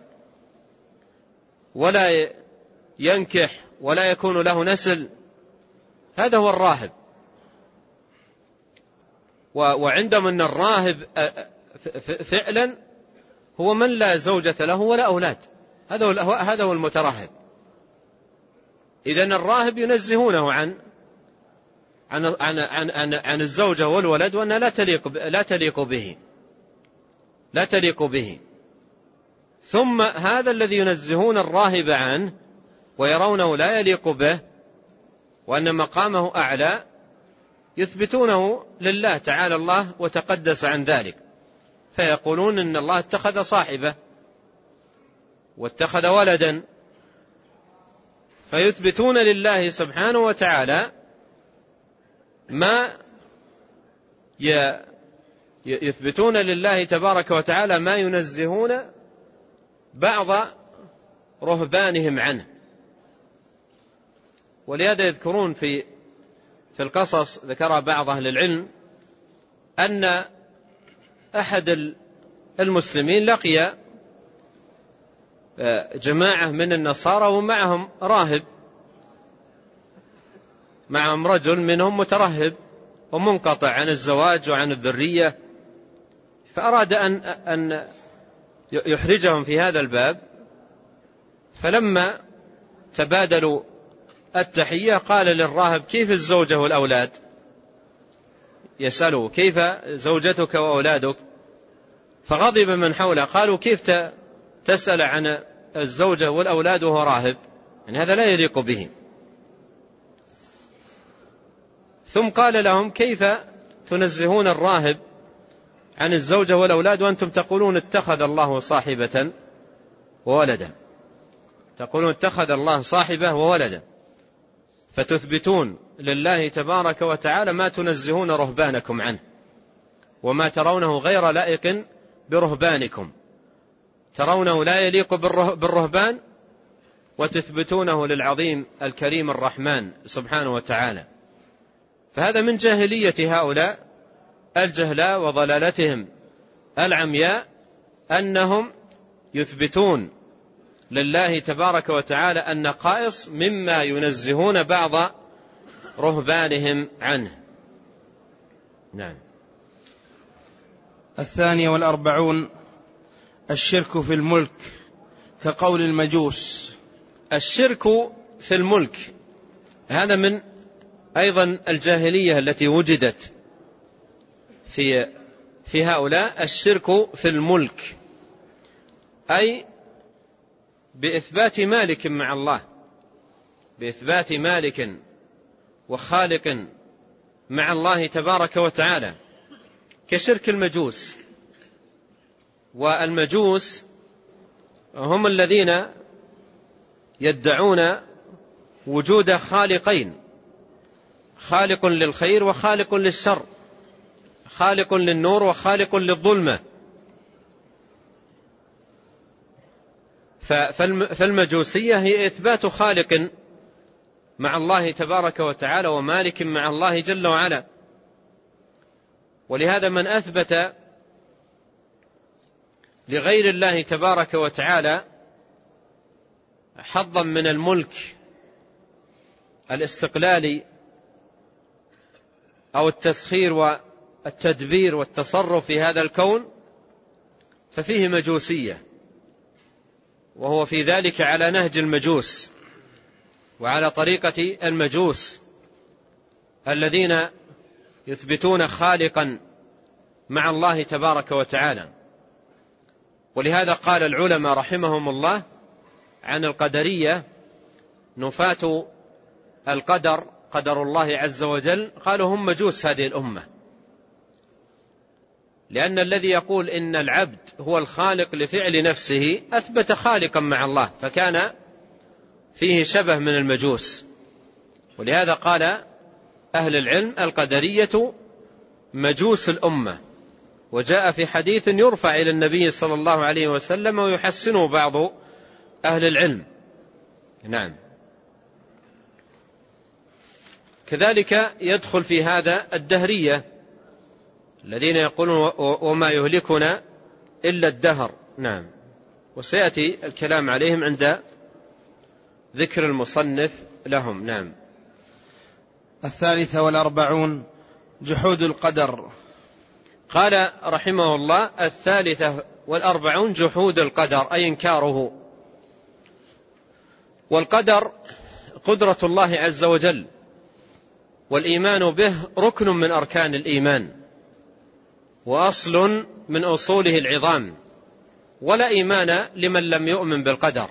ولا ينكح ولا يكون له نسل، هذا هو الراهب. وعندهم أن الراهب فعلا هو من لا زوجة له ولا أولاد، هذا هو المترهب. إذن الراهب ينزهونه عن عن عن عن, عن الزوجة والولد، وأنها لا تليق لا تليق به لا تليق به. ثم هذا الذي ينزهون الراهب عنه ويرونه لا يليق به وأن مقامه أعلى، يثبتونه لله تعالى الله وتقدس عن ذلك، فيقولون إن الله اتخذ صاحبة واتخذ ولدا، فيثبتون لله سبحانه وتعالى ما يثبتون لله تبارك وتعالى ما ينزهون بعض رهبانهم عنه. ولهذا يذكرون في في القصص، ذكر بعض أهل العلم، أن أحد المسلمين لقي جماعة من النصارى ومعهم راهب، معهم رجل منهم مترهب ومنقطع عن الزواج وعن الذرية، فأراد أن أن يحرجهم في هذا الباب. فلما تبادلوا التحية قال للراهب: كيف الزوجة والأولاد؟ يسأله: كيف زوجتك وأولادك؟ فغضب من حوله، قالوا: كيف تسأل عن الزوجة والأولاد وهو راهب؟ يعني هذا لا يليق به. ثم قال لهم: كيف تنزهون الراهب عن الزوجة والأولاد وأنتم تقولون اتخذ الله صاحبة وولدا؟ تقولون اتخذ الله صاحبة وولدا، فتثبتون لله تبارك وتعالى ما تنزهون رهبانكم عنه وما ترونه غير لائق برهبانكم، ترونه لا يليق بالرهبان وتثبتونه للعظيم الكريم الرحمن سبحانه وتعالى. فهذا من جاهلية هؤلاء الجهلاء وضلالتهم العمياء، أنهم يثبتون لله تبارك وتعالى النقائص مما ينزهون بعض رهبانهم عنه. نعم. الثانية والأربعون الشرك في الملك كقول المجوس. الشرك في الملك هذا من أيضا الجاهلية التي وجدت في في هؤلاء. الشرك في الملك أي بإثبات مالك مع الله، بإثبات مالك وخالق مع الله تبارك وتعالى، كشرك المجوس. والمجوس هم الذين يدعون وجود خالقين، خالق للخير وخالق للشر، خالق للنور وخالق للظلمة. فالمجوسية هي إثبات خالق مع الله تبارك وتعالى ومالك مع الله جل وعلا. ولهذا من أثبت لغير الله تبارك وتعالى حظا من الملك الاستقلالي أو التسخير والتدبير والتصرف في هذا الكون ففيه مجوسية، وهو في ذلك على نهج المجوس وعلى طريقة المجوس الذين يثبتون خالقا مع الله تبارك وتعالى. ولهذا قال العلماء رحمهم الله عن القدرية نفاة القدر، قدر الله عز وجل، قالوا هم مجوس هذه الأمة، لأن الذي يقول إن العبد هو الخالق لفعل نفسه أثبت خالقا مع الله، فكان فيه شبه من المجوس. ولهذا قال أهل العلم القدرية مجوس الأمة. وجاء في حديث يرفع إلى النبي صلى الله عليه وسلم ويحسنه بعض أهل العلم. نعم. كذلك يدخل في هذا الدهرية الذين يقولون وما يهلكنا إلا الدهر. نعم. وسيأتي الكلام عليهم عند ذكر المصنف لهم. نعم. الثالثة والأربعون جحود القدر. قال رحمه الله الثالثة والأربعون جحود القدر أي إنكاره. والقدر قدرة الله عز وجل، والإيمان به ركن من أركان الإيمان وأصل من أصوله العظام، ولا إيمان لمن لم يؤمن بالقدر.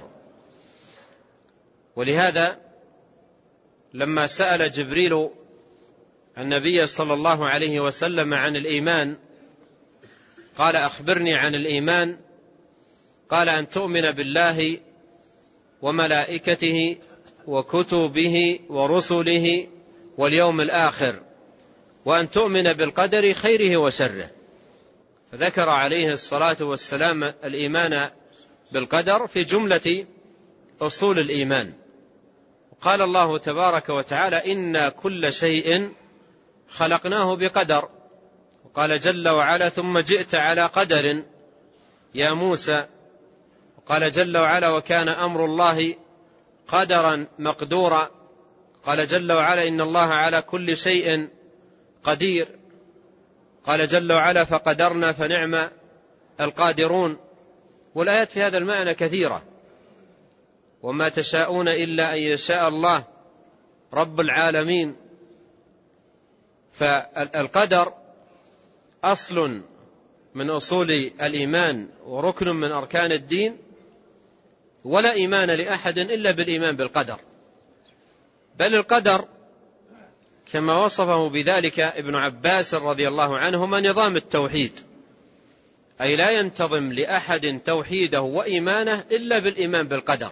ولهذا لما سأل جبريل النبي صلى الله عليه وسلم عن الإيمان قال أخبرني عن الإيمان، قال أن تؤمن بالله وملائكته وكتبه ورسله واليوم الآخر وأن تؤمن بالقدر خيره وشره. فذكر عليه الصلاة والسلام الإيمان بالقدر في جملة أصول الإيمان. قال الله تبارك وتعالى إنا كل شيء خلقناه بقدر. وقال جل وعلا ثم جئت على قدر يا موسى. وقال جل وعلا وكان أمر الله قدرا مقدورا. قال جل وعلا إن الله على كل شيء قدير. قال جل وعلا فقدرنا فنعم القادرون. والآيات في هذا المعنى كثيرة. وما تشاءون إلا أن يشاء الله رب العالمين. فالقدر أصل من أصول الإيمان وركن من أركان الدين، ولا إيمان لأحد إلا بالإيمان بالقدر. بل القدر كما وصفه بذلك ابن عباس رضي الله عنهما نظام التوحيد، أي لا ينتظم لأحد توحيده وإيمانه إلا بالإيمان بالقدر.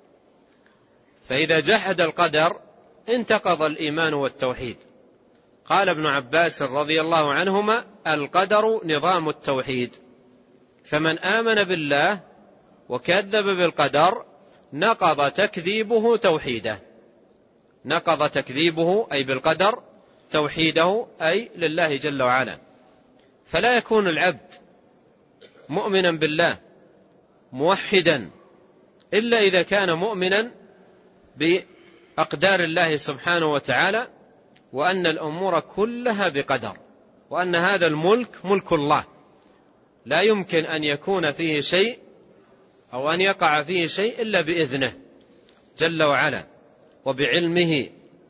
فإذا جحد القدر انتقض الإيمان والتوحيد. قال ابن عباس رضي الله عنهما القدر نظام التوحيد، فمن آمن بالله وكذب بالقدر نقض تكذيبه توحيده. نقض تكذيبه أي بالقدر توحيده أي لله جل وعلا. فلا يكون العبد مؤمنا بالله موحدا إلا إذا كان مؤمنا بأقدار الله سبحانه وتعالى، وأن الأمور كلها بقدر، وأن هذا الملك ملك الله، لا يمكن أن يكون فيه شيء أو أن يقع فيه شيء إلا بإذنه جل وعلا وبعلمه.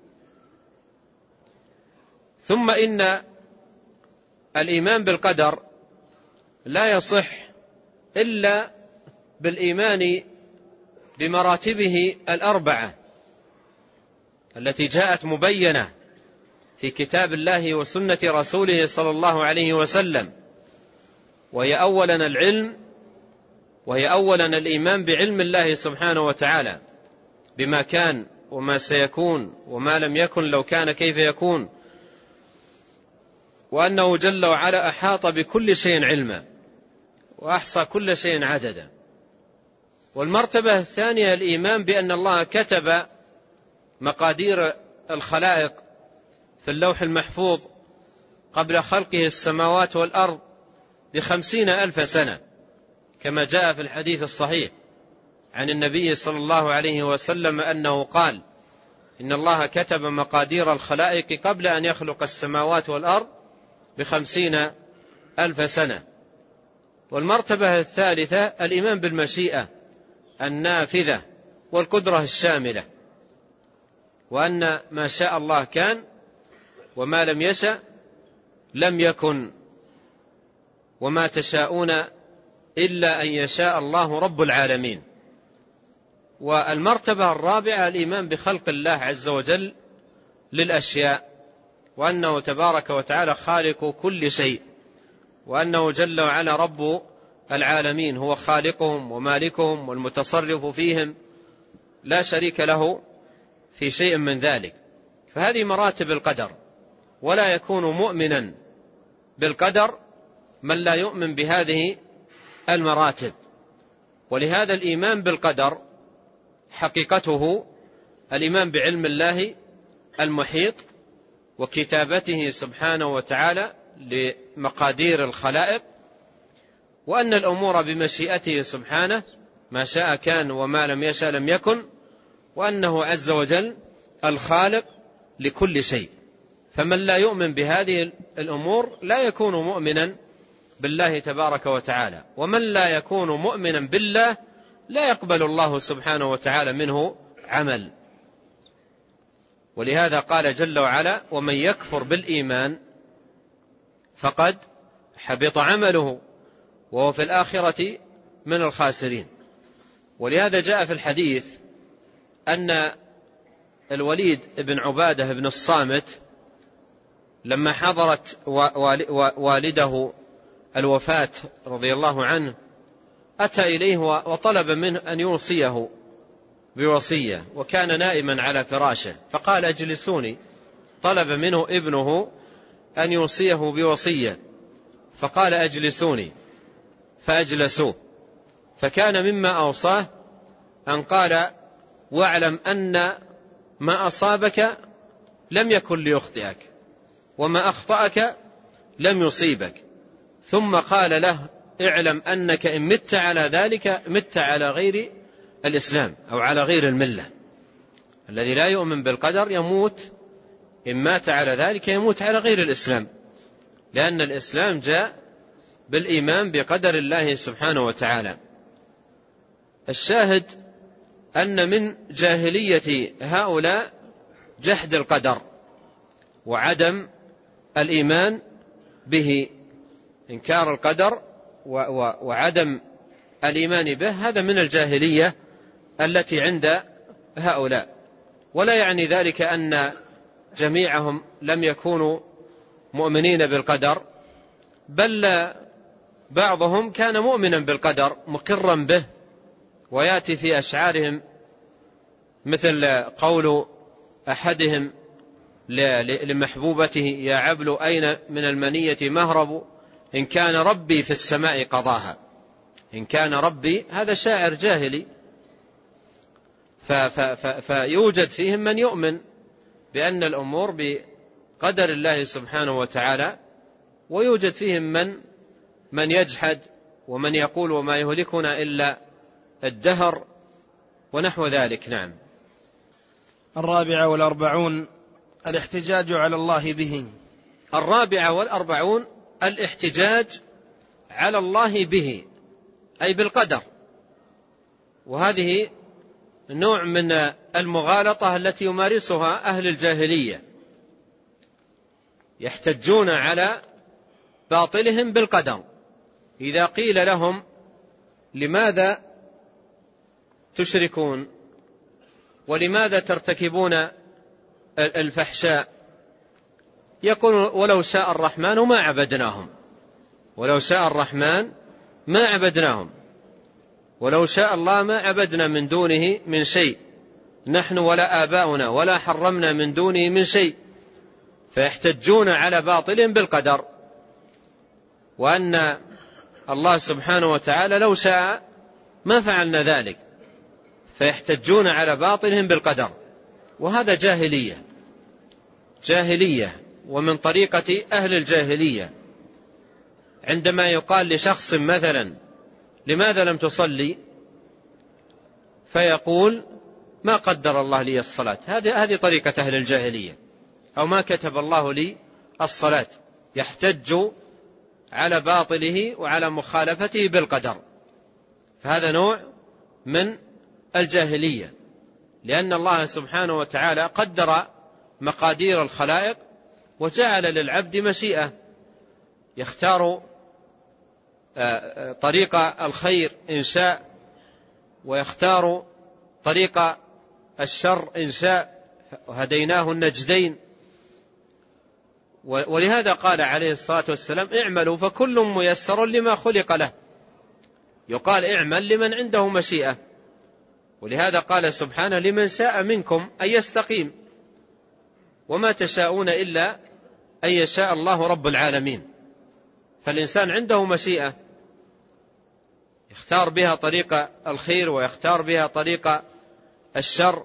ثم إن الإيمان بالقدر لا يصح إلا بالإيمان بمراتبه الأربعة التي جاءت مبينة في كتاب الله وسنة رسوله صلى الله عليه وسلم، وهي أولا العلم، وهي أولا الإيمان بعلم الله سبحانه وتعالى بما كان وما سيكون وما لم يكن لو كان كيف يكون، وأنه جل وعلا أحاط بكل شيء علما وأحصى كل شيء عددا. والمرتبة الثانية الإيمان بأن الله كتب مقادير الخلائق في اللوح المحفوظ قبل خلقه السماوات والأرض بخمسين ألف سنة، كما جاء في الحديث الصحيح عن النبي صلى الله عليه وسلم أنه قال: إن الله كتب مقادير الخلائق قبل أن يخلق السماوات والأرض بخمسين ألف سنة. والمرتبة الثالثة الإيمان بالمشيئة النافذة والقدرة الشاملة، وأن ما شاء الله كان وما لم يشأ لم يكن، وما تشاءون إلا أن يشاء الله رب العالمين. والمرتبة الرابعة الإيمان بخلق الله عز وجل للأشياء، وأنه تبارك وتعالى خالق كل شيء، وأنه جل وعلا رب العالمين، هو خالقهم ومالكهم والمتصرف فيهم، لا شريك له في شيء من ذلك. فهذه مراتب القدر، ولا يكون مؤمنا بالقدر من لا يؤمن بهذه المراتب. ولهذا الإيمان بالقدر حقيقته الإيمان بعلم الله المحيط وكتابته سبحانه وتعالى لمقادير الخلائق، وأن الأمور بمشيئته سبحانه، ما شاء كان وما لم يشاء لم يكن، وأنه عز وجل الخالق لكل شيء. فمن لا يؤمن بهذه الأمور لا يكون مؤمنا بالله تبارك وتعالى، ومن لا يكون مؤمنا بالله لا يقبل الله سبحانه وتعالى منه عمل. ولهذا قال جل وعلا: ومن يكفر بالإيمان فقد حبط عمله وهو في الآخرة من الخاسرين. ولهذا جاء في الحديث أن الوليد بن عبادة بن الصامت لما حضرت والده الوفاة رضي الله عنه أتى إليه وطلب منه أن يوصيه بوصية، وكان نائما على فراشه، فقال: اجلسوني. طلب منه ابنه أن يوصيه بوصية، فقال: اجلسوني، فأجلسوه. فكان مما أوصاه أن قال: واعلم أن ما أصابك لم يكن ليخطئك، وما أخطأك لم يصيبك. ثم قال له: اعلم أنك إن مت على ذلك مت على غير الإسلام أو على غير الملة. الذي لا يؤمن بالقدر يموت، إن مات على ذلك يموت على غير الإسلام، لأن الإسلام جاء بالإيمان بقدر الله سبحانه وتعالى. الشاهد أن من جاهلية هؤلاء جحد القدر وعدم الإيمان به، إنكار القدر وعدم الإيمان به، هذا من الجاهلية التي عند هؤلاء. ولا يعني ذلك أن جميعهم لم يكونوا مؤمنين بالقدر، بل بعضهم كان مؤمنا بالقدر مقرا به. ويأتي في أشعارهم مثل قول أحدهم لمحبوبته: يا عبل أين من المنية مهرب، إن كان ربي في السماء قضاها. إن كان ربي، هذا شاعر جاهلي، فيوجد فيهم من يؤمن بأن الأمور بقدر الله سبحانه وتعالى، ويوجد فيهم من من يجحد ومن يقول: وما يهلكنا إلا الدهر، ونحو ذلك. نعم. الرابعة والأربعون الاحتجاج على الله به. الرابعة والأربعون الاحتجاج على الله به، أي بالقدر، وهذه نوع من المغالطة التي يمارسها أهل الجاهلية، يحتجون على باطلهم بالقدر. إذا قيل لهم لماذا تشركون ولماذا ترتكبون الفحشاء، يقول ولو شاء الرحمن ما عبدناهم، ولو شاء الرحمن ما عبدناهم، ولو شاء الله ما عبدنا من دونه من شيء، نحن ولا آباؤنا ولا حرمنا من دونه من شيء. فيحتجون على باطل بالقدر، وأن الله سبحانه وتعالى لو شاء ما فعلنا ذلك، فيحتجون على باطلهم بالقدر، وهذا جاهلية جاهلية ومن طريقة أهل الجاهلية. عندما يقال لشخص مثلا لماذا لم تصلي، فيقول ما قدر الله لي الصلاة، هذه هذه طريقة أهل الجاهلية، أو ما كتب الله لي الصلاة، يحتج على باطله وعلى مخالفته بالقدر. فهذا نوع من الجاهلية، لأن الله سبحانه وتعالى قدر مقادير الخلائق وجعل للعبد مشيئة، يختار طريق الخير إن شاء ويختار طريق الشر إن شاء، وهديناه النجدين. ولهذا قال عليه الصلاة والسلام اعملوا فكل ميسر لما خلق له، يقال اعمل لمن عنده مشيئة. ولهذا قال سبحانه لمن شاء منكم أن يستقيم، وما تشاءون إلا أن يشاء الله رب العالمين. فالإنسان عنده مشيئة يختار بها طريق الخير ويختار بها طريق الشر.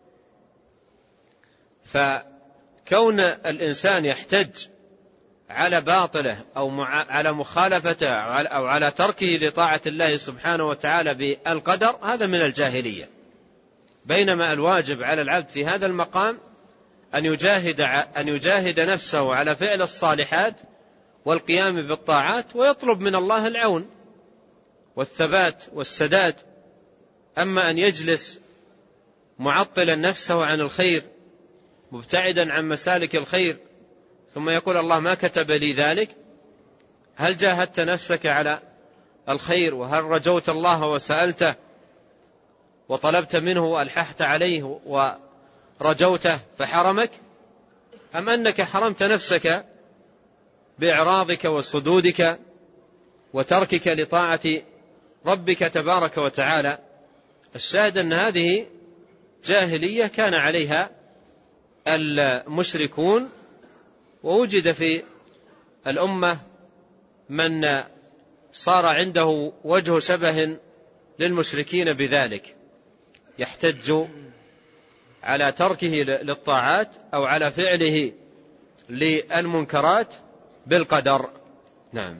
فكون الإنسان يحتج على باطله أو على مخالفته أو على تركه لطاعة الله سبحانه وتعالى بالقدر، هذا من الجاهلية. بينما الواجب على العبد في هذا المقام أن يجاهد, أن يجاهد نفسه على فعل الصالحات والقيام بالطاعات، ويطلب من الله العون والثبات والسداد. أما أن يجلس معطلا نفسه عن الخير مبتعدا عن مسالك الخير ثم يقول الله ما كتب لي ذلك، هل جاهدت نفسك على الخير؟ وهل رجوت الله وسألته وطلبت منه وألححت عليه ورجوته فحرمك، أم أنك حرمت نفسك بإعراضك وصدودك وتركك لطاعة ربك تبارك وتعالى؟ الشاهد أن هذه جاهلية كان عليها المشركون، ووجد في الأمة من صار عنده وجه شبه للمشركين بذلك، يحتج على تركه للطاعات أو على فعله للمنكرات بالقدر. نعم.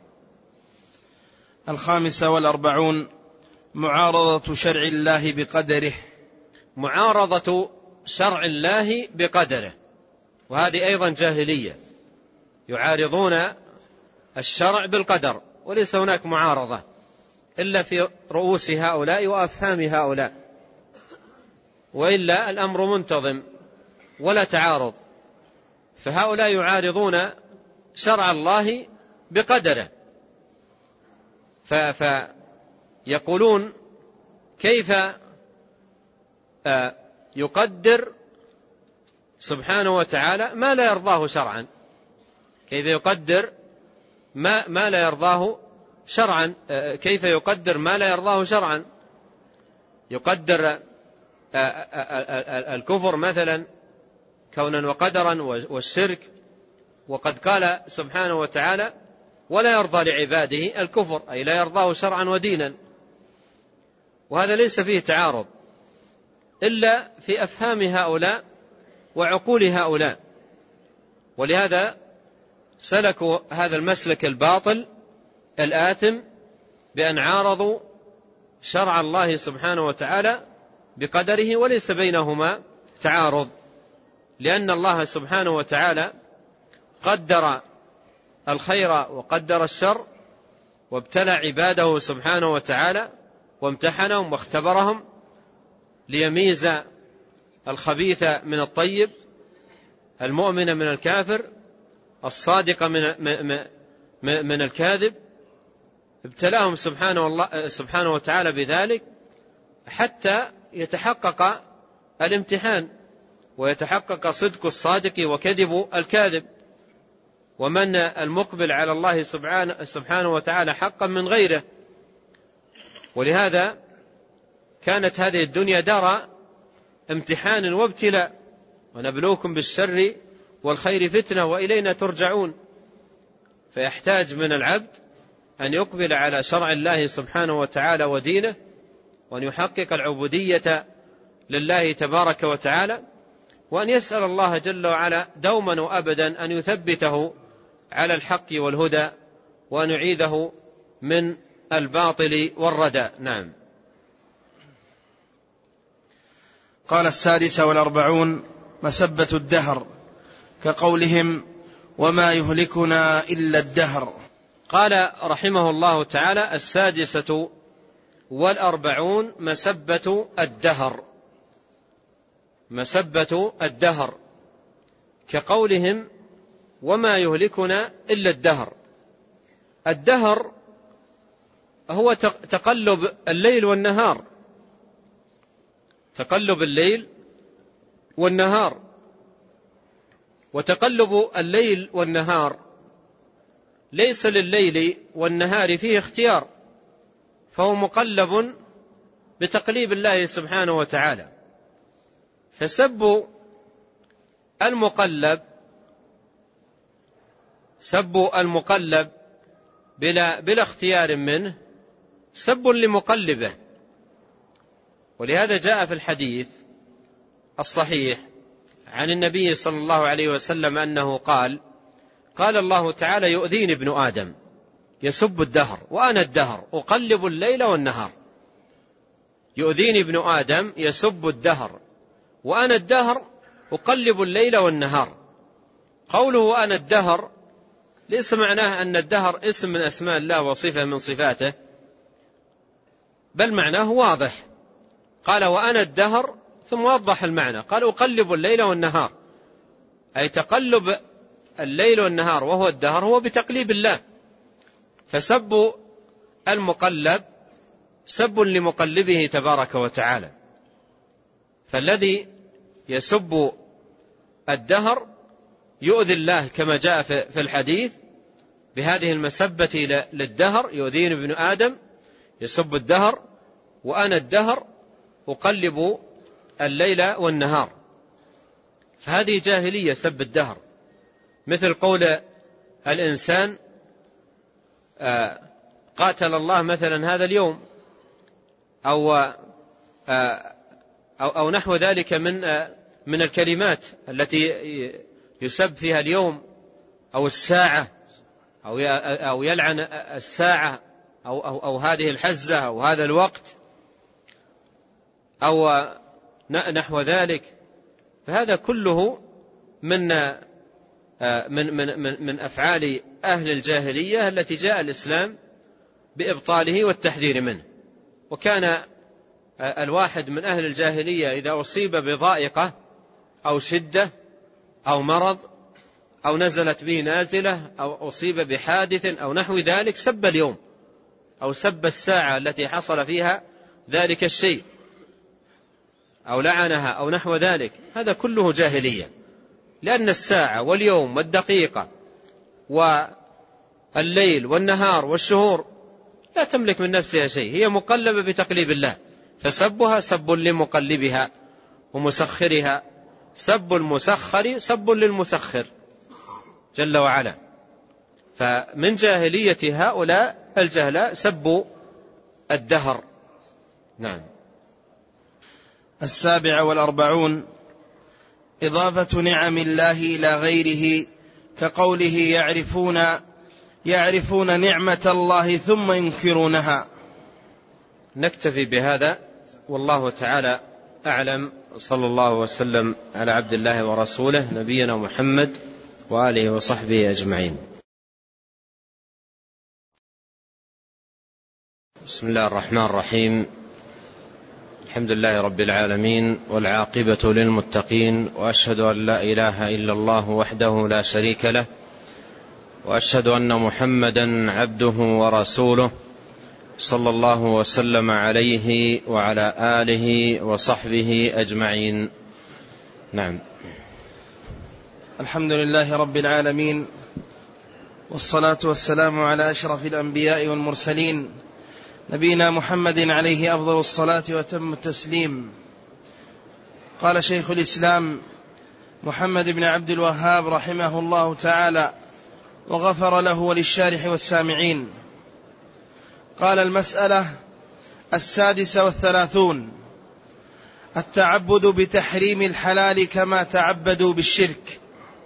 الخامسة والأربعون معارضة شرع الله بقدره. معارضة شرع الله بقدره، وهذه أيضا جاهلية، يعارضون الشرع بالقدر، وليس هناك معارضة إلا في رؤوس هؤلاء وأفهام هؤلاء، وإلا الأمر منتظم ولا تعارض. فهؤلاء يعارضون شرع الله بقدره، فيقولون كيف يقدر سبحانه وتعالى ما لا يرضاه شرعا، كيف يقدر ما, ما لا يرضاه شرعا، كيف يقدر ما لا يرضاه شرعا، يقدر الكفر مثلا كونا وقدرا والشرك، وقد قال سبحانه وتعالى ولا يرضى لعباده الكفر، أي لا يرضاه شرعا ودينا. وهذا ليس فيه تعارض إلا في أفهام هؤلاء وعقول هؤلاء، ولهذا سلكوا هذا المسلك الباطل الآثم بأن عارضوا شرع الله سبحانه وتعالى بقدره وليس بينهما تعارض، لأن الله سبحانه وتعالى قدر الخير وقدر الشر وابتلى عباده سبحانه وتعالى وامتحنهم واختبرهم ليميز الخبيث من الطيب، المؤمن من الكافر، الصادق من من الكاذب. ابتلاهم سبحانه سبحانه وتعالى بذلك حتى يتحقق الامتحان ويتحقق صدق الصادق وكذب الكاذب، ومن المقبل على الله سبحانه, سبحانه وتعالى حقا من غيره. ولهذا كانت هذه الدنيا دار امتحان وابتلاء، ونبلوكم بالشر والخير فتنة وإلينا ترجعون. فيحتاج من العبد أن يقبل على شرع الله سبحانه وتعالى ودينه، وأن يحقق العبودية لله تبارك وتعالى، وأن يسأل الله جل وعلا دوما وأبدا أن يثبته على الحق والهدى، وأن يعيذه من الباطل والردى. نعم. قال السادس والأربعون: مسبة الدهر، كقولهم: وما يهلكنا إلا الدهر. قال رحمه الله تعالى: السادسة والأربعون مسبة الدهر. مسبة الدهر كقولهم: وما يهلكنا إلا الدهر. الدهر هو تقلب الليل والنهار، تقلب الليل والنهار. وتقلب الليل والنهار ليس لليل والنهار فيه اختيار، فهو مقلب بتقليب الله سبحانه وتعالى. فسب المقلب سب المقلب بلا, بلا اختيار منه سب لمقلبه. ولهذا جاء في الحديث الصحيح عن النبي صلى الله عليه وسلم أنه قال: قال الله تعالى: يؤذيني ابن آدم يسب الدهر وأنا الدهر أقلب الليل والنهار. يؤذيني ابن آدم يسب الدهر وأنا الدهر أقلب الليل والنهار. قوله أنا الدهر ليس معناه أن الدهر اسم من أسماء الله وصفة من صفاته، بل معناه واضح. قال: وأنا الدهر، ثم وضح المعنى قال: أقلب الليل والنهار، أي تقلب الليل والنهار وهو الدهر هو بتقليب الله. فسب المقلب سب لمقلبه تبارك وتعالى. فالذي يسب الدهر يؤذي الله كما جاء في الحديث بهذه المسبة للدهر: يؤذيني ابن آدم يسب الدهر وأنا الدهر أقلب الليل والنهار. فهذه جاهلية سب الدهر، مثل قول الإنسان: قاتل الله مثلا هذا اليوم، أو, أو, أو نحو ذلك من, من الكلمات التي يسب فيها اليوم أو الساعة، أو, أو يلعن الساعة أو, أو, أو هذه الحزة أو هذا الوقت أو نحو ذلك. فهذا كله من من من من, من أفعال أهل الجاهلية التي جاء الإسلام بإبطاله والتحذير منه. وكان الواحد من أهل الجاهلية إذا أصيب بضائقة أو شدة أو مرض أو نزلت به نازلة أو أصيب بحادث أو نحو ذلك سب اليوم أو سب الساعة التي حصل فيها ذلك الشيء أو لعنها أو نحو ذلك. هذا كله جاهلية، لأن الساعة واليوم والدقيقة والليل والنهار والشهور لا تملك من نفسها شيء، هي مقلبة بتقليب الله. فسبها سب لمقلبها ومسخرها، سب المسخر سب للمسخر جل وعلا. فمن جاهلية هؤلاء الجهلاء سبوا الدهر. نعم. السابع والأربعون: إضافة نعم الله إلى غيره، كقوله: يعرفون يعرفون نعمة الله ثم ينكرونها. نكتفي بهذا، والله تعالى أعلم. صلى الله وسلم على عبد الله ورسوله نبينا محمد وآله وصحبه أجمعين. بسم الله الرحمن الرحيم. الحمد لله رب العالمين، والعاقبة للمتقين، وأشهد أن لا إله إلا الله وحده لا شريك له، وأشهد أن محمدا عبده ورسوله، صلى الله وسلم عليه وعلى آله وصحبه أجمعين. نعم. الحمد لله رب العالمين، والصلاة والسلام على أشرف الأنبياء والمرسلين، نبينا محمد عليه أفضل الصلاة وتم التسليم. قال شيخ الإسلام محمد بن عبد الوهاب رحمه الله تعالى وغفر له وللشارح والسامعين. قال: المسألة السادسة والثلاثون: التعبد بتحريم الحلال كما تعبدوا بالشرك.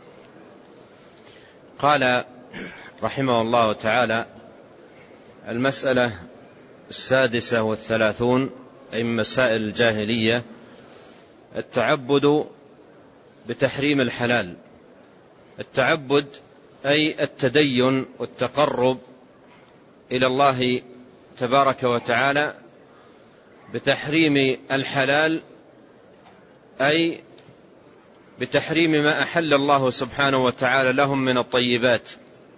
قال رحمه الله تعالى: المسألة السادسة والثلاثون، أي من مسائل الجاهلية، التعبد بتحريم الحلال. التعبد أي التدين والتقرب إلى الله تبارك وتعالى بتحريم الحلال، أي بتحريم ما أحل الله سبحانه وتعالى لهم من الطيبات.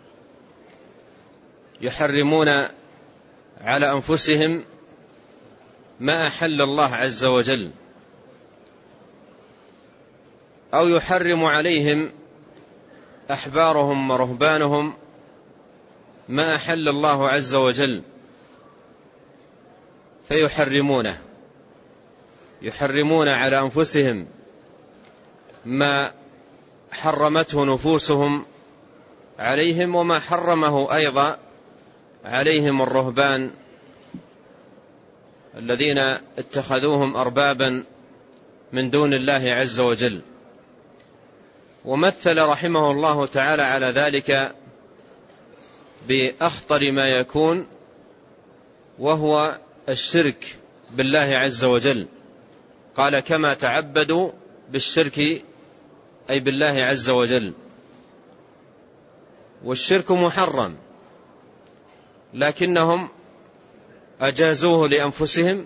يحرمون على أنفسهم ما أحل الله عز وجل، أو يحرم عليهم أحبارهم ورهبانهم ما أحل الله عز وجل فيحرمونه. يحرمون على أنفسهم ما حرمته نفوسهم عليهم، وما حرمه أيضا عليهم الرهبان الذين اتخذوهم أربابا من دون الله عز وجل. ومثل رحمه الله تعالى على ذلك بأخطر ما يكون، وهو الشرك بالله عز وجل. قال: كما تعبدوا بالشرك، أي بالله عز وجل. والشرك محرم، لكنهم أجازوه لأنفسهم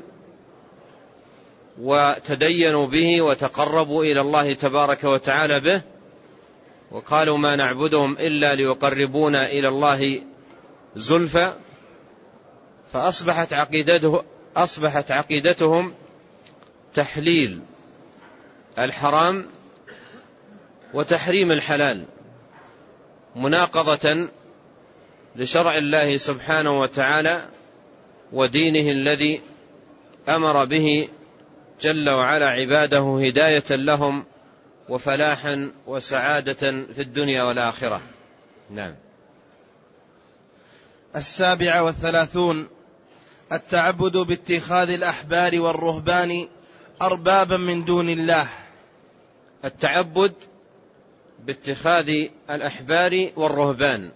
وتدينوا به وتقربوا إلى الله تبارك وتعالى به، وقالوا: ما نعبدهم إلا ليقربونا إلى الله زلفى. فأصبحت عقيدته أصبحت عقيدتهم تحليل الحرام وتحريم الحلال، مناقضة لشرع الله سبحانه وتعالى ودينه الذي أمر به جل وعلا عباده هداية لهم وفلاحا وسعادة في الدنيا والآخرة. نعم. السابعة والثلاثون: التعبد باتخاذ الأحبار والرهبان أربابا من دون الله. التعبد باتخاذ الأحبار والرهبان.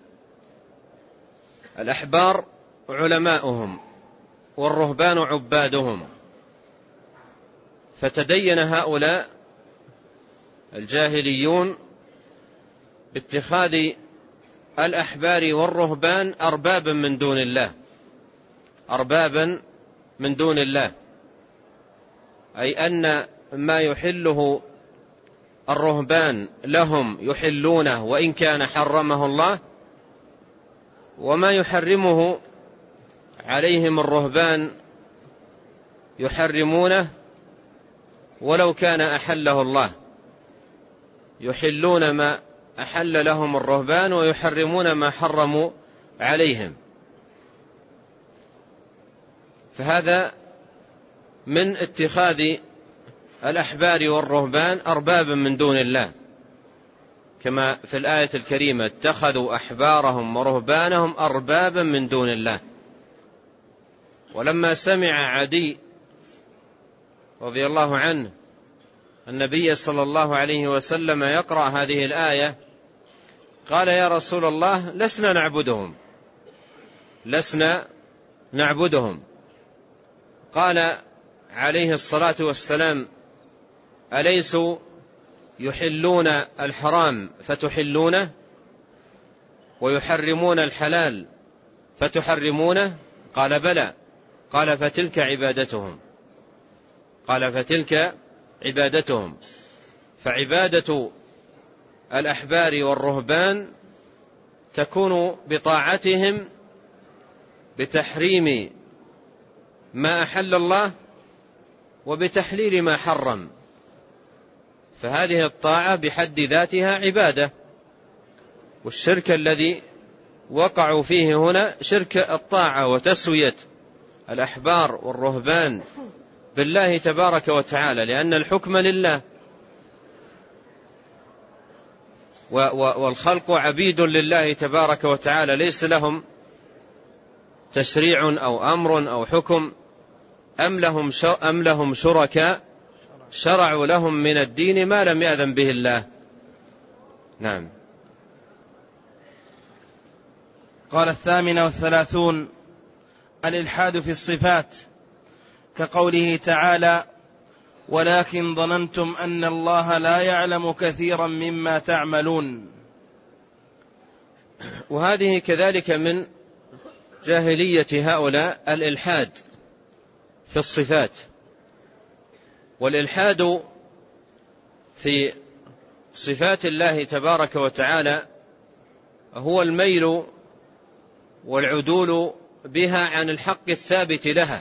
الأحبار علماؤهم، والرهبان عبادهم. فتدين هؤلاء الجاهليون باتخاذ الأحبار والرهبان أربابا من دون الله، أربابا من دون الله، أي أن ما يحله الرهبان لهم يحلونه وإن كان حرمه الله، وما يحرمه عليهم الرهبان يحرمونه ولو كان أحله الله. يحلون ما أحل لهم الرهبان ويحرمون ما حرموا عليهم. فهذا من اتخاذ الأحبار والرهبان أربابا من دون الله، كما في الآية الكريمة: اتخذوا أحبارهم ورهبانهم أربابا من دون الله. ولما سمع عدي رضي الله عنه النبي صلى الله عليه وسلم يقرأ هذه الآية قال: يا رسول الله، لسنا نعبدهم لسنا نعبدهم قال عليه الصلاة والسلام: أليسوا يحلون الحرام فتحلونه ويحرمون الحلال فتحرمونه؟ قال بلى. قال فتلك عبادتهم قال فتلك عبادتهم فعبادة الأحبار والرهبان تكون بطاعتهم بتحريم ما أحل الله وبتحليل ما حرم، فهذه الطاعة بحد ذاتها عبادة. والشرك الذي وقعوا فيه هنا شرك الطاعة وتسوية الأحبار والرهبان بالله تبارك وتعالى، لأن الحكم لله والخلق عبيد لله تبارك وتعالى، ليس لهم تشريع أو أمر أو حكم، أم لهم أم لهم شركاء شرعوا لهم من الدين ما لم يأذن به الله. نعم. قال الثامنة والثلاثون: الإلحاد في الصفات، كقوله تعالى: ولكن ظننتم أن الله لا يعلم كثيرا مما تعملون. وهذه كذلك من جاهلية هؤلاء الإلحاد في الصفات. والإلحاد في صفات الله تبارك وتعالى هو الميل والعدول بها عن الحق الثابت لها،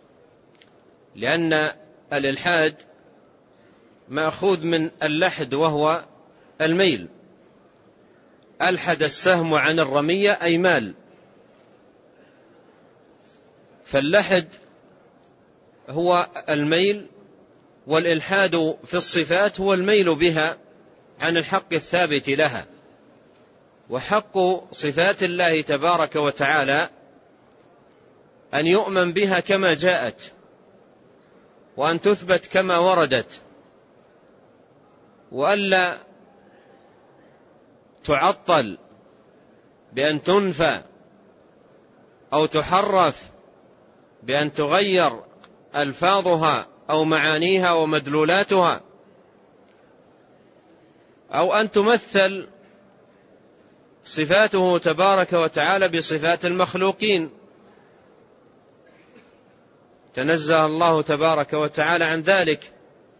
لأن الإلحاد مأخوذ من اللحد وهو الميل. ألحد السهم عن الرمية أي مال، فاللحد هو الميل، والإلحاد في الصفات هو الميل بها عن الحق الثابت لها. وحق صفات الله تبارك وتعالى أن يؤمن بها كما جاءت، وأن تثبت كما وردت، وألا تعطل بأن تنفى أو تحرف بأن تغير ألفاظها أو معانيها ومدلولاتها، أو أن تمثل صفاته تبارك وتعالى بصفات المخلوقين، تنزه الله تبارك وتعالى عن ذلك،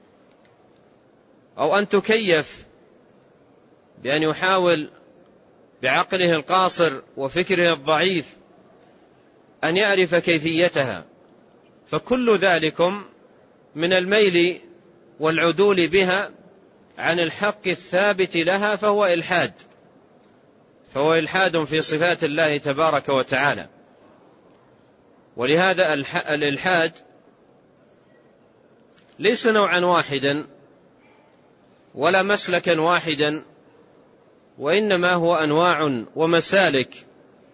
أو أن تكيف بأن يحاول بعقله القاصر وفكره الضعيف أن يعرف كيفيتها. فكل ذلكم من الميل والعدول بها عن الحق الثابت لها فهو إلحاد، فهو إلحاد في صفات الله تبارك وتعالى. ولهذا الإلحاد ليس نوعا واحدا ولا مسلكا واحدا، وإنما هو أنواع ومسالك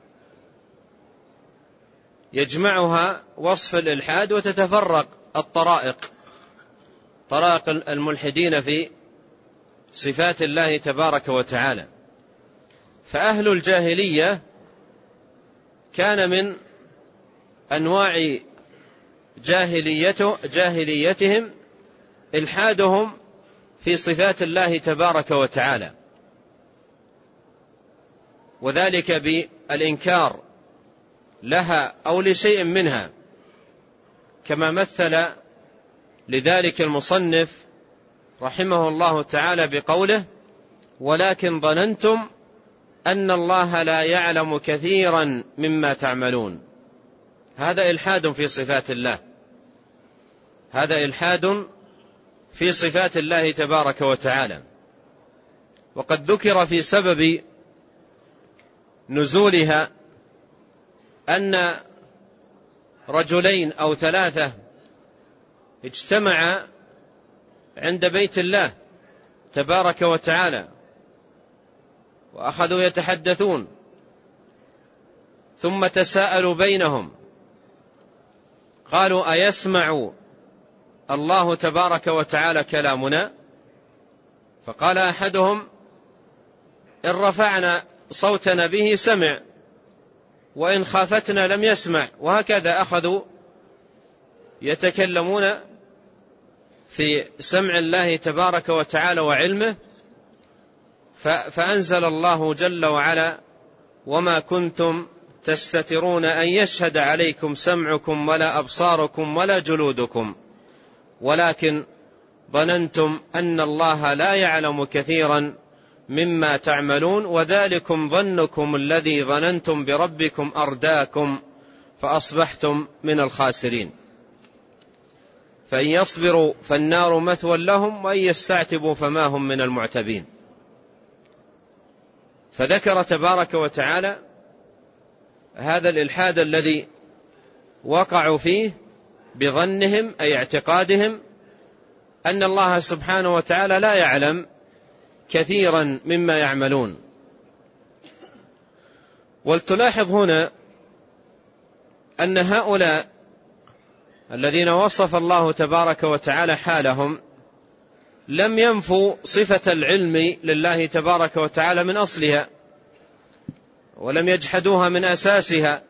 يجمعها وصف الإلحاد، وتتفرق الطرائق، طرائق الملحدين في صفات الله تبارك وتعالى. فأهل الجاهلية كان من أنواع جاهليته جاهليتهم إلحادهم في صفات الله تبارك وتعالى، وذلك بالإنكار لها أو لشيء منها، كما مثل لذلك المصنف رحمه الله تعالى بقوله: ولكن ظننتم أن الله لا يعلم كثيرا مما تعملون. هذا إلحاد في صفات الله، هذا إلحاد في صفات الله تبارك وتعالى. وقد ذكر في سبب نزولها أن رجلين أو ثلاثة اجتمعا عند بيت الله تبارك وتعالى وأخذوا يتحدثون، ثم تساءلوا بينهم قالوا: أيسمع الله تبارك وتعالى كلامنا؟ فقال أحدهم: إن رفعنا صوتنا به سمع، وإن خافتنا لم يسمع. وهكذا أخذوا يتكلمون في سمع الله تبارك وتعالى وعلمه، فأنزل الله جل وعلا: وما كنتم تستترون أن يشهد عليكم سمعكم ولا أبصاركم ولا جلودكم ولكن ظننتم أن الله لا يعلم كثيرا مما تعملون وذلكم ظنكم الذي ظننتم بربكم أرداكم فأصبحتم من الخاسرين. فإن يصبروا فالنار مثوى لهم وإن يستعتبوا فما هم من المعتبين. فذكر تبارك وتعالى هذا الإلحاد الذي وقعوا فيه بظنهم أي اعتقادهم أن الله سبحانه وتعالى لا يعلم كثيرا مما يعملون. ولتلاحظ هنا أن هؤلاء الذين وصف الله تبارك وتعالى حالهم لم ينفوا صفة العلم لله تبارك وتعالى من أصلها، ولم يجحدوها من أساسها،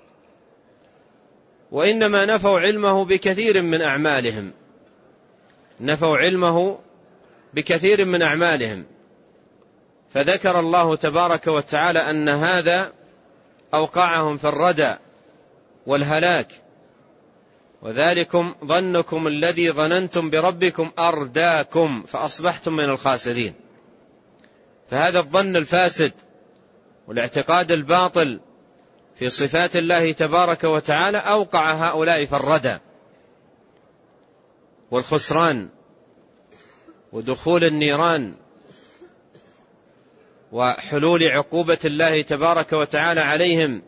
وإنما نفوا علمه بكثير من أعمالهم نفوا علمه بكثير من أعمالهم فذكر الله تبارك وتعالى أن هذا أوقعهم في الردى والهلاك، وذلكم ظنكم الذي ظننتم بربكم أرداكم فأصبحتم من الخاسرين. فهذا الظن الفاسد والاعتقاد الباطل في صفات الله تبارك وتعالى أوقع هؤلاء في الردى والخسران ودخول النيران وحلول عقوبة الله تبارك وتعالى عليهم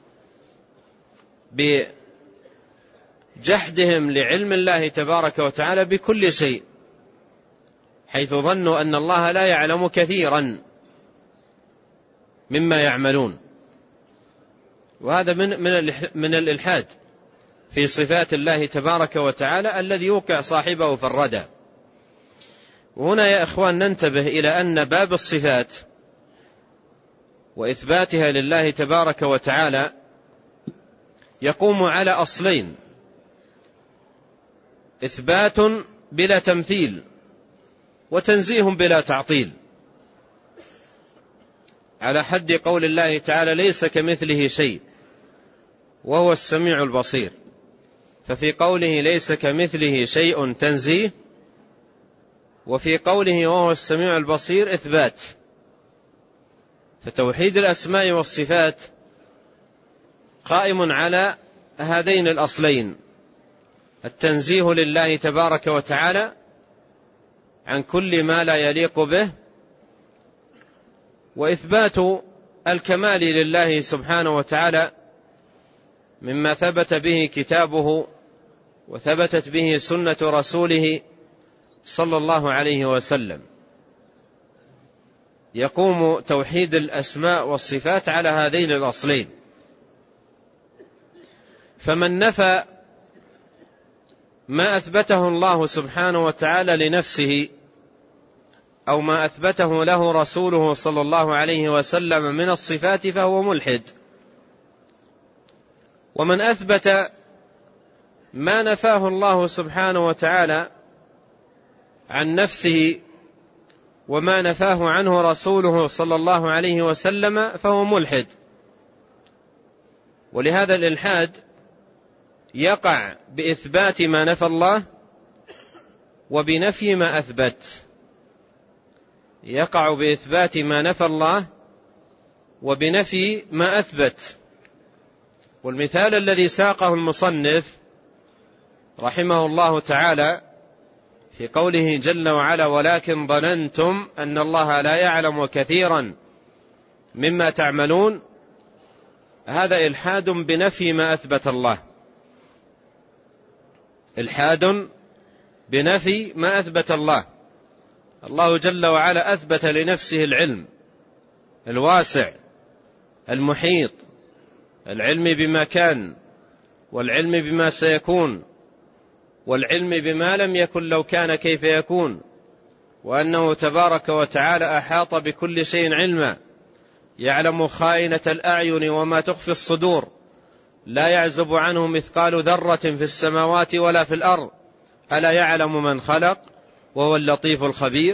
بجحدهم لعلم الله تبارك وتعالى بكل شيء، حيث ظنوا أن الله لا يعلم كثيرا مما يعملون. وهذا من من من الإلحاد في صفات الله تبارك وتعالى الذي يوقع صاحبه في الردى. وهنا يا إخوان ننتبه إلى أن باب الصفات وإثباتها لله تبارك وتعالى يقوم على أصلين: إثبات بلا تمثيل، وتنزيه بلا تعطيل، على حد قول الله تعالى: ليس كمثله شيء وهو السميع البصير. ففي قوله ليس كمثله شيء تنزيه، وفي قوله وهو السميع البصير إثبات. فتوحيد الأسماء والصفات قائم على هذين الأصلين: التنزيه لله تبارك وتعالى عن كل ما لا يليق به، وإثبات الكمال لله سبحانه وتعالى مما ثبت به كتابه وثبتت به سنة رسوله صلى الله عليه وسلم. يقوم توحيد الأسماء والصفات على هذين الأصلين. فمن نفى ما أثبته الله سبحانه وتعالى لنفسه أو ما أثبته له رسوله صلى الله عليه وسلم من الصفات فهو ملحد. ومن أثبت ما نفاه الله سبحانه وتعالى عن نفسه وما نفاه عنه رسوله صلى الله عليه وسلم فهو ملحد. ولهذا الإلحاد يقع بإثبات ما نفى الله وبنفي ما أثبت. يقع بإثبات ما نفى الله وبنفي ما أثبت. والمثال الذي ساقه المصنف رحمه الله تعالى في قوله جل وعلا: ولكن ظننتم أن الله لا يعلم كثيرا مما تعملون، هذا إلحاد بنفي ما أثبت الله. إلحاد بنفي ما أثبت الله. الله جل وعلا أثبت لنفسه العلم الواسع المحيط، العلم بما كان، والعلم بما سيكون، والعلم بما لم يكن لو كان كيف يكون، وأنه تبارك وتعالى أحاط بكل شيء علما، يعلم خائنة الأعين وما تخفي الصدور، لا يعزب عنه مثقال ذرة في السماوات ولا في الأرض، ألا يعلم من خلق وهو اللطيف الخبير؟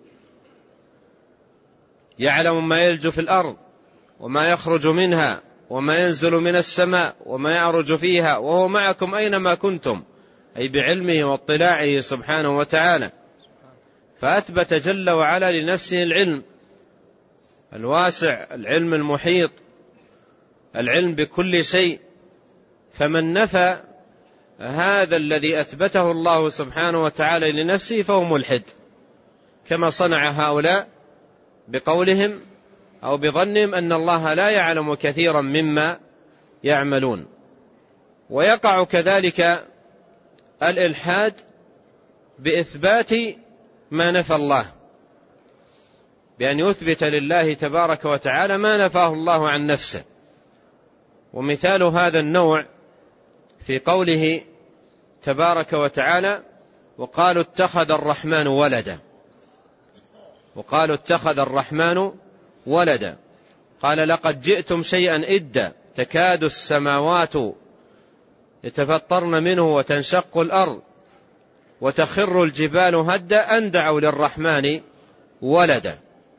يعلم ما يلج في الأرض وما يخرج منها وما ينزل من السماء وما يعرج فيها وهو معكم أينما كنتم، أي بعلمه واطلاعه سبحانه وتعالى. فأثبت جل وعلا لنفسه العلم الواسع، العلم المحيط، العلم بكل شيء. فمن نفى هذا الذي أثبته الله سبحانه وتعالى لنفسه فهو ملحد، كما صنع هؤلاء بقولهم أو بظنهم أن الله لا يعلم كثيرا مما يعملون. ويقع كذلك الإلحاد بإثبات ما نفى الله، بأن يثبت لله تبارك وتعالى ما نفاه الله عن نفسه. ومثال هذا النوع في قوله تبارك وتعالى: وقالوا اتخذ الرحمن ولدا. وقالوا اتخذ الرحمن ولدا. قال: لقد جئتم شيئا إدا، تكاد السماوات يتفطرن منه وتنشق الأرض وتخر الجبال هدا أن دعوا للرحمن ولدا.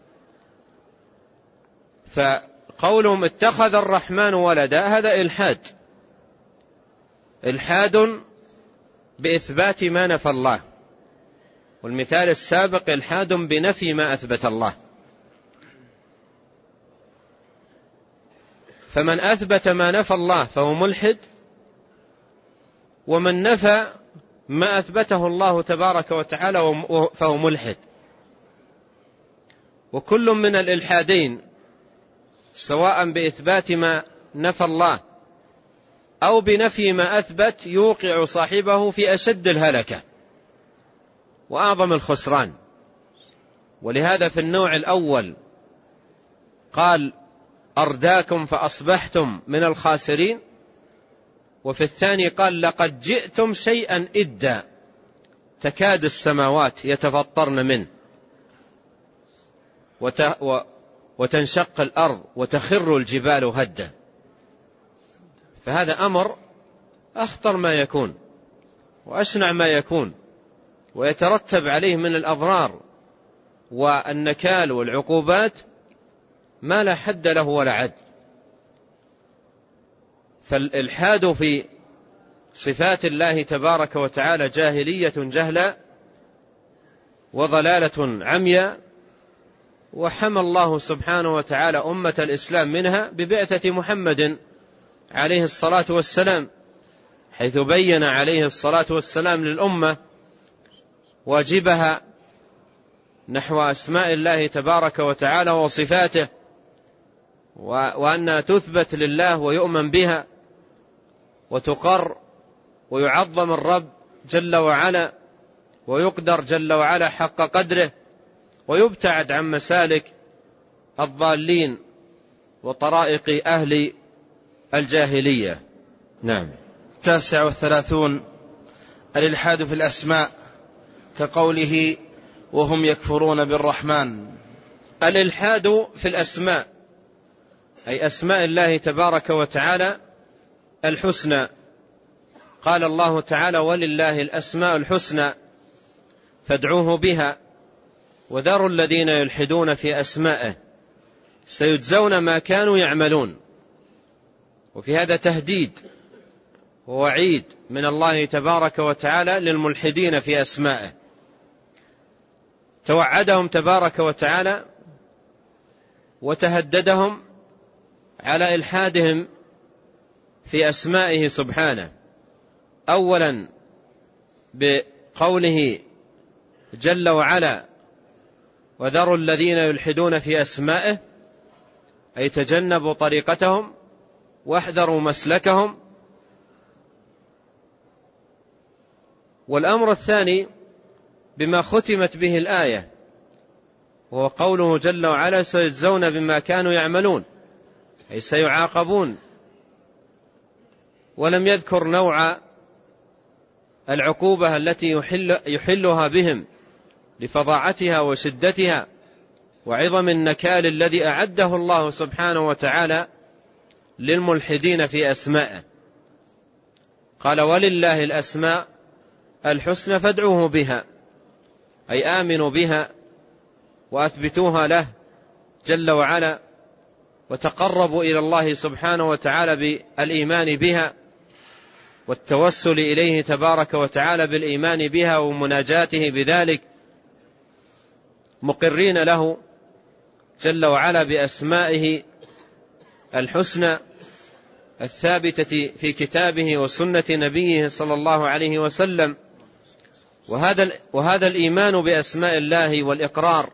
فقولهم اتخذ الرحمن ولدا هذا إلحاد، إلحاد بإثبات ما نفى الله. والمثال السابق إلحاد بنفي ما أثبت الله. فمن أثبت ما نفى الله فهو ملحد، ومن نفى ما أثبته الله تبارك وتعالى فهو ملحد. وكل من الإلحادين سواء بإثبات ما نفى الله أو بنفي ما أثبت يوقع صاحبه في أشد الهلكة وأعظم الخسران. ولهذا في النوع الأول قال: أرداكم فأصبحتم من الخاسرين. وفي الثاني قال: لقد جئتم شيئا إدا، تكاد السماوات يتفطرن منه وتنشق الأرض وتخر الجبال هدا. فهذا أمر أخطر ما يكون وأشنع ما يكون، ويترتب عليه من الأضرار والنكال والعقوبات ما لا حد له ولا عد. فالإلحاد في صفات الله تبارك وتعالى جاهلية جهلا وضلالة عمياء، وحمى الله سبحانه وتعالى أمة الإسلام منها ببعثة محمد عليه الصلاة والسلام، حيث بين عليه الصلاة والسلام للأمة واجبها نحو أسماء الله تبارك وتعالى وصفاته، وأنها تثبت لله ويؤمن بها وتقر ويعظم الرب جل وعلا ويقدر جل وعلا حق قدره، ويبتعد عن مسالك الضالين وطرائق أهل الجاهلية. نعم. التاسع والثلاثون: الإلحاد في الأسماء، كقوله: وهم يكفرون بالرحمن. الإلحاد في الأسماء أي أسماء الله تبارك وتعالى الحسنى. قال الله تعالى: ولله الأسماء الحسنى فادعوه بها وذروا الذين يلحدون في أسمائه سيجزون ما كانوا يعملون. وفي هذا تهديد ووعيد من الله تبارك وتعالى للملحدين في أسمائه. توعدهم تبارك وتعالى وتهددهم على إلحادهم في أسمائه سبحانه، أولا بقوله جل وعلا: وذروا الذين يلحدون في أسمائه، أي تجنبوا طريقتهم واحذروا مسلكهم. والأمر الثاني بما ختمت به الآية، وهو قوله جل وعلا: سيجزون بما كانوا يعملون، أي سيعاقبون. ولم يذكر نوع العقوبة التي يحل يحلها بهم لفظاعتها وشدتها وعظم النكال الذي أعده الله سبحانه وتعالى للملحدين في أسمائه. قال: ولله الأسماء الحسنى فادعوه بها، أي آمنوا بها وأثبتوها له جل وعلا، وتقربوا إلى الله سبحانه وتعالى بالإيمان بها والتوسل إليه تبارك وتعالى بالإيمان بها ومناجاته بذلك، مقرين له جل وعلا بأسمائه الحسنى الثابتة في كتابه وسنة نبيه صلى الله عليه وسلم. وهذا, وهذا الإيمان بأسماء الله والإقرار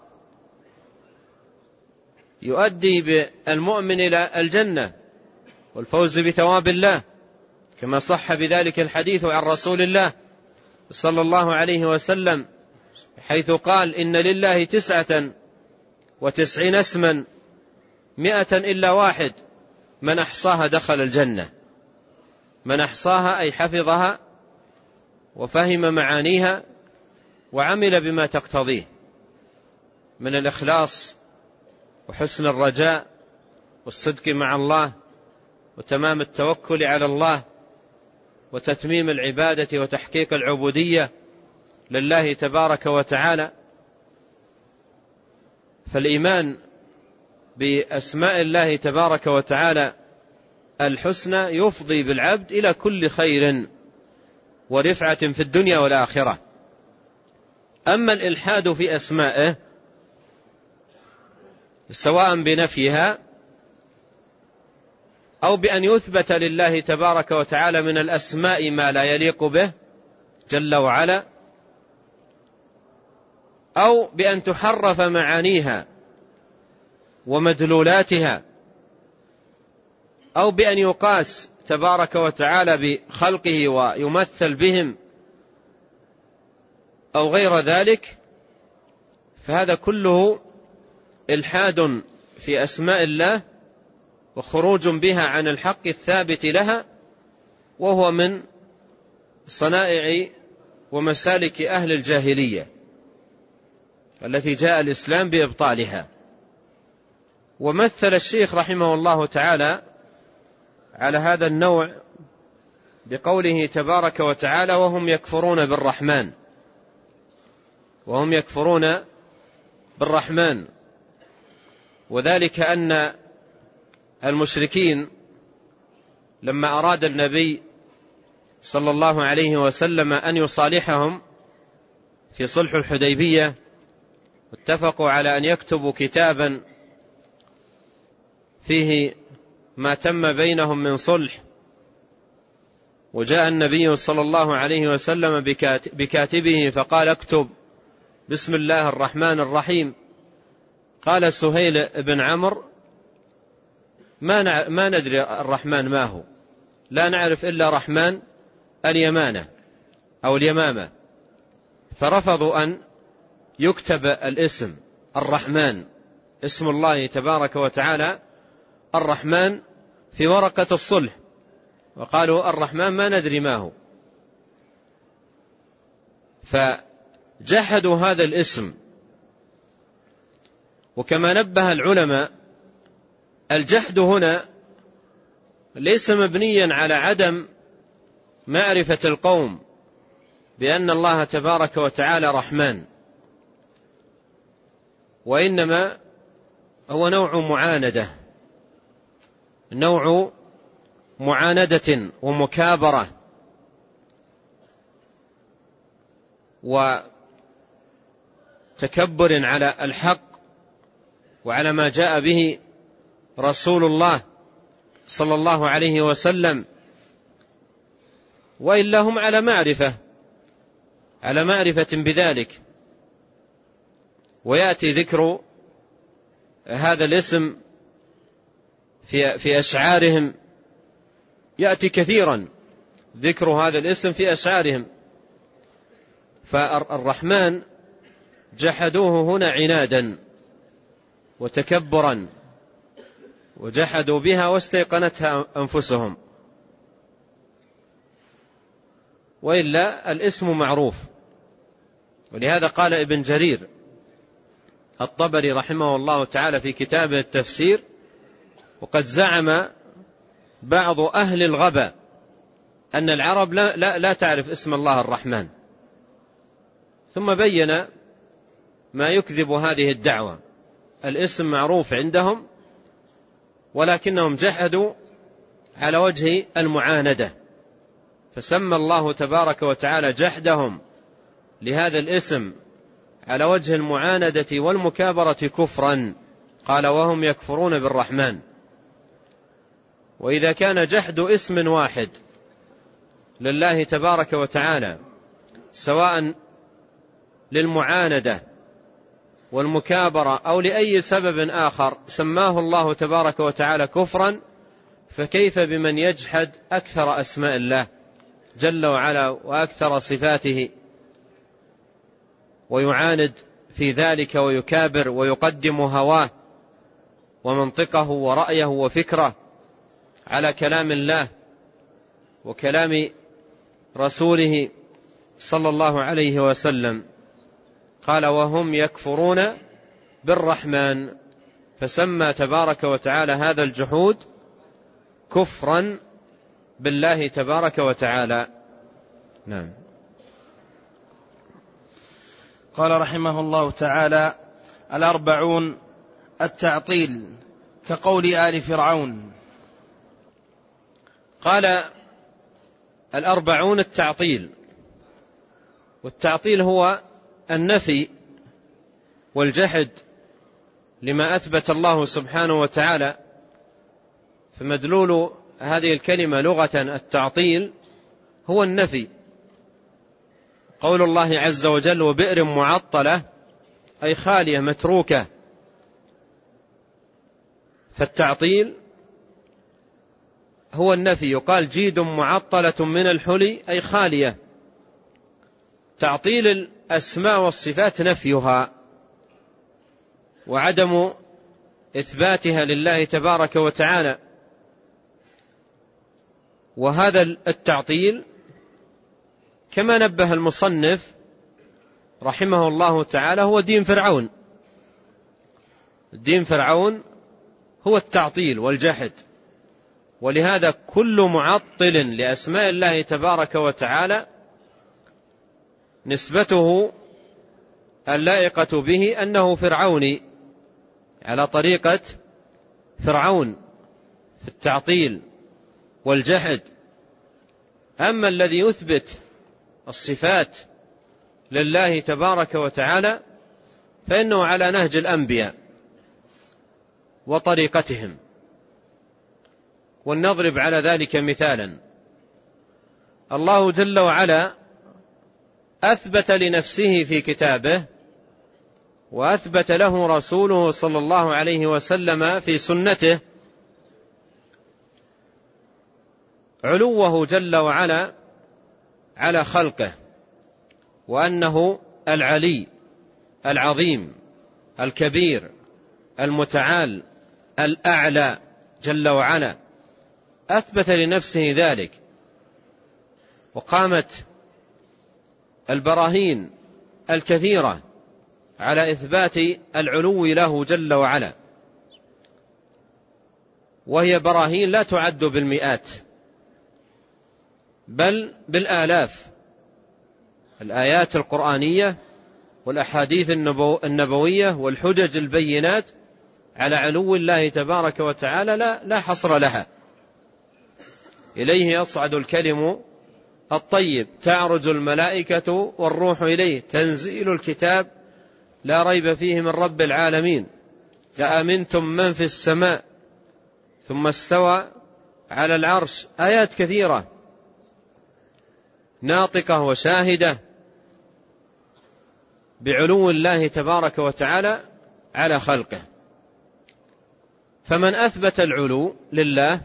يؤدي بالمؤمن إلى الجنة والفوز بثواب الله، كما صح بذلك الحديث عن رسول الله صلى الله عليه وسلم، حيث قال: إن لله تسعة وتسعين اسما مئة إلا واحد، من أحصاها دخل الجنة. من أحصاها أي حفظها وفهم معانيها وعمل بما تقتضيه من الإخلاص وحسن الرجاء والصدق مع الله وتمام التوكل على الله وتتميم العبادة وتحقيق العبودية لله تبارك وتعالى. فالإيمان بأسماء الله تبارك وتعالى الحسنى يفضي بالعبد إلى كل خير ورفعة في الدنيا والآخرة. أما الإلحاد في أسمائه سواء بنفيها أو بأن يثبت لله تبارك وتعالى من الأسماء ما لا يليق به جل وعلا، أو بأن تحرف معانيها ومدلولاتها، أو بأن يقاس تبارك وتعالى بخلقه ويمثل بهم أو غير ذلك، فهذا كله إلحاد في أسماء الله وخروج بها عن الحق الثابت لها، وهو من صنائع ومسالك أهل الجاهلية التي جاء الإسلام بإبطالها. ومثل الشيخ رحمه الله تعالى على هذا النوع بقوله تبارك وتعالى: وهم يكفرون بالرحمن. وهم يكفرون بالرحمن، وذلك أن المشركين لما أراد النبي صلى الله عليه وسلم أن يصالحهم في صلح الحديبية، اتفقوا على أن يكتبوا كتابا فيه ما تم بينهم من صلح، وجاء النبي صلى الله عليه وسلم بكاتبه فقال: اكتب بسم الله الرحمن الرحيم. قال سهيل بن عمرو: ما ما ندري الرحمن ما هو، لا نعرف إلا رحمن اليمانة أو اليمامة. فرفضوا أن يكتب الاسم الرحمن، اسم الله تبارك وتعالى الرحمن، في ورقة الصلح، وقالوا الرحمن ما ندري ما هو. فجحدوا هذا الاسم. وكما نبه العلماء، الجحد هنا ليس مبنيا على عدم معرفة القوم بأن الله تبارك وتعالى رحمن، وإنما هو نوع معاندة، نوع معاندة ومكابرة وتكبر على الحق وعلى ما جاء به رسول الله صلى الله عليه وسلم، وإلا هم على معرفة على معرفة بذلك. ويأتي ذكر هذا الاسم في في أشعارهم، يأتي كثيرا ذكر هذا الاسم في أشعارهم. فالرحمن جحدوه هنا عنادا وتكبرا، وجحدوا بها واستيقنتها أنفسهم، وإلا الاسم معروف. ولهذا قال ابن جرير الطبري رحمه الله تعالى في كتابه التفسير: وقد زعم بعض أهل الغبا أن العرب لا, لا, لا تعرف اسم الله الرحمن، ثم بين ما يكذب هذه الدعوة. الاسم معروف عندهم ولكنهم جحدوا على وجه المعاندة، فسمى الله تبارك وتعالى جحدهم لهذا الاسم على وجه المعاندة والمكابرة كفرا، قال وهم يكفرون بالرحمن. وإذا كان جحد اسم واحد لله تبارك وتعالى سواء للمعاندة والمكابرة أو لأي سبب آخر سماه الله تبارك وتعالى كفرا، فكيف بمن يجحد أكثر أسماء الله جل وعلا وأكثر صفاته ويعاند في ذلك ويكابر ويقدم هواه ومنطقه ورأيه وفكره على كلام الله وكلام رسوله صلى الله عليه وسلم. قال وهم يكفرون بالرحمن، فسمى تبارك وتعالى هذا الجحود كفرا بالله تبارك وتعالى. نعم. قال رحمه الله تعالى: الأربعون التعطيل كقول آل فرعون. قال الأربعون التعطيل، والتعطيل هو النفي والجحد لما أثبت الله سبحانه وتعالى. فمدلول هذه الكلمة لغة التعطيل هو النفي. قول الله عز وجل وبئر معطلة أي خالية متروكة، فالتعطيل هو النفي. يقال جيد معطلة من الحلي أي خالية. تعطيل الأسماء والصفات نفيها وعدم إثباتها لله تبارك وتعالى. وهذا التعطيل كما نبه المصنف رحمه الله تعالى هو دين فرعون. دين فرعون هو التعطيل والجحد، ولهذا كل معطل لأسماء الله تبارك وتعالى نسبته اللائقة به أنه فرعوني على طريقة فرعون في التعطيل والجحد. أما الذي يثبت الصفات لله تبارك وتعالى فإنه على نهج الأنبياء وطريقتهم. ولنضرب على ذلك مثالا. الله جل وعلا أثبت لنفسه في كتابه وأثبت له رسوله صلى الله عليه وسلم في سنته علوه جل وعلا على خلقه، وأنه العلي العظيم الكبير المتعال الأعلى جل وعلا، أثبت لنفسه ذلك. وقامت البراهين الكثيرة على إثبات العلو له جل وعلا، وهي براهين لا تعد بالمئات بل بالآلاف. الآيات القرآنية والأحاديث النبوية والحجج البينات على علو الله تبارك وتعالى لا, لا حصر لها. إليه يصعد الكلم الطيب، تعرج الملائكة والروح إليه، تنزيل الكتاب لا ريب فيه من رب العالمين، أأمنتم من في السماء ثم استوى على العرش. آيات كثيرة ناطقة وشاهدة بعلو الله تبارك وتعالى على خلقه. فمن أثبت العلو لله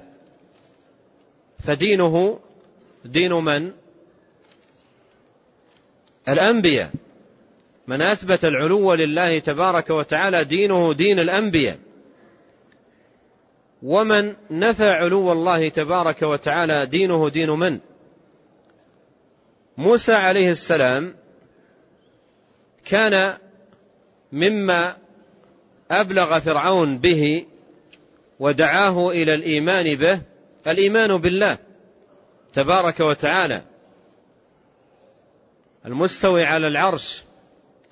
فدينه دين من؟ الأنبياء. من أثبت العلو لله تبارك وتعالى دينه دين الأنبياء. ومن نفى علو الله تبارك وتعالى دينه دين من؟ موسى عليه السلام كان مما أبلغ فرعون به ودعاه إلى الإيمان به الإيمان بالله تبارك وتعالى المستوي على العرش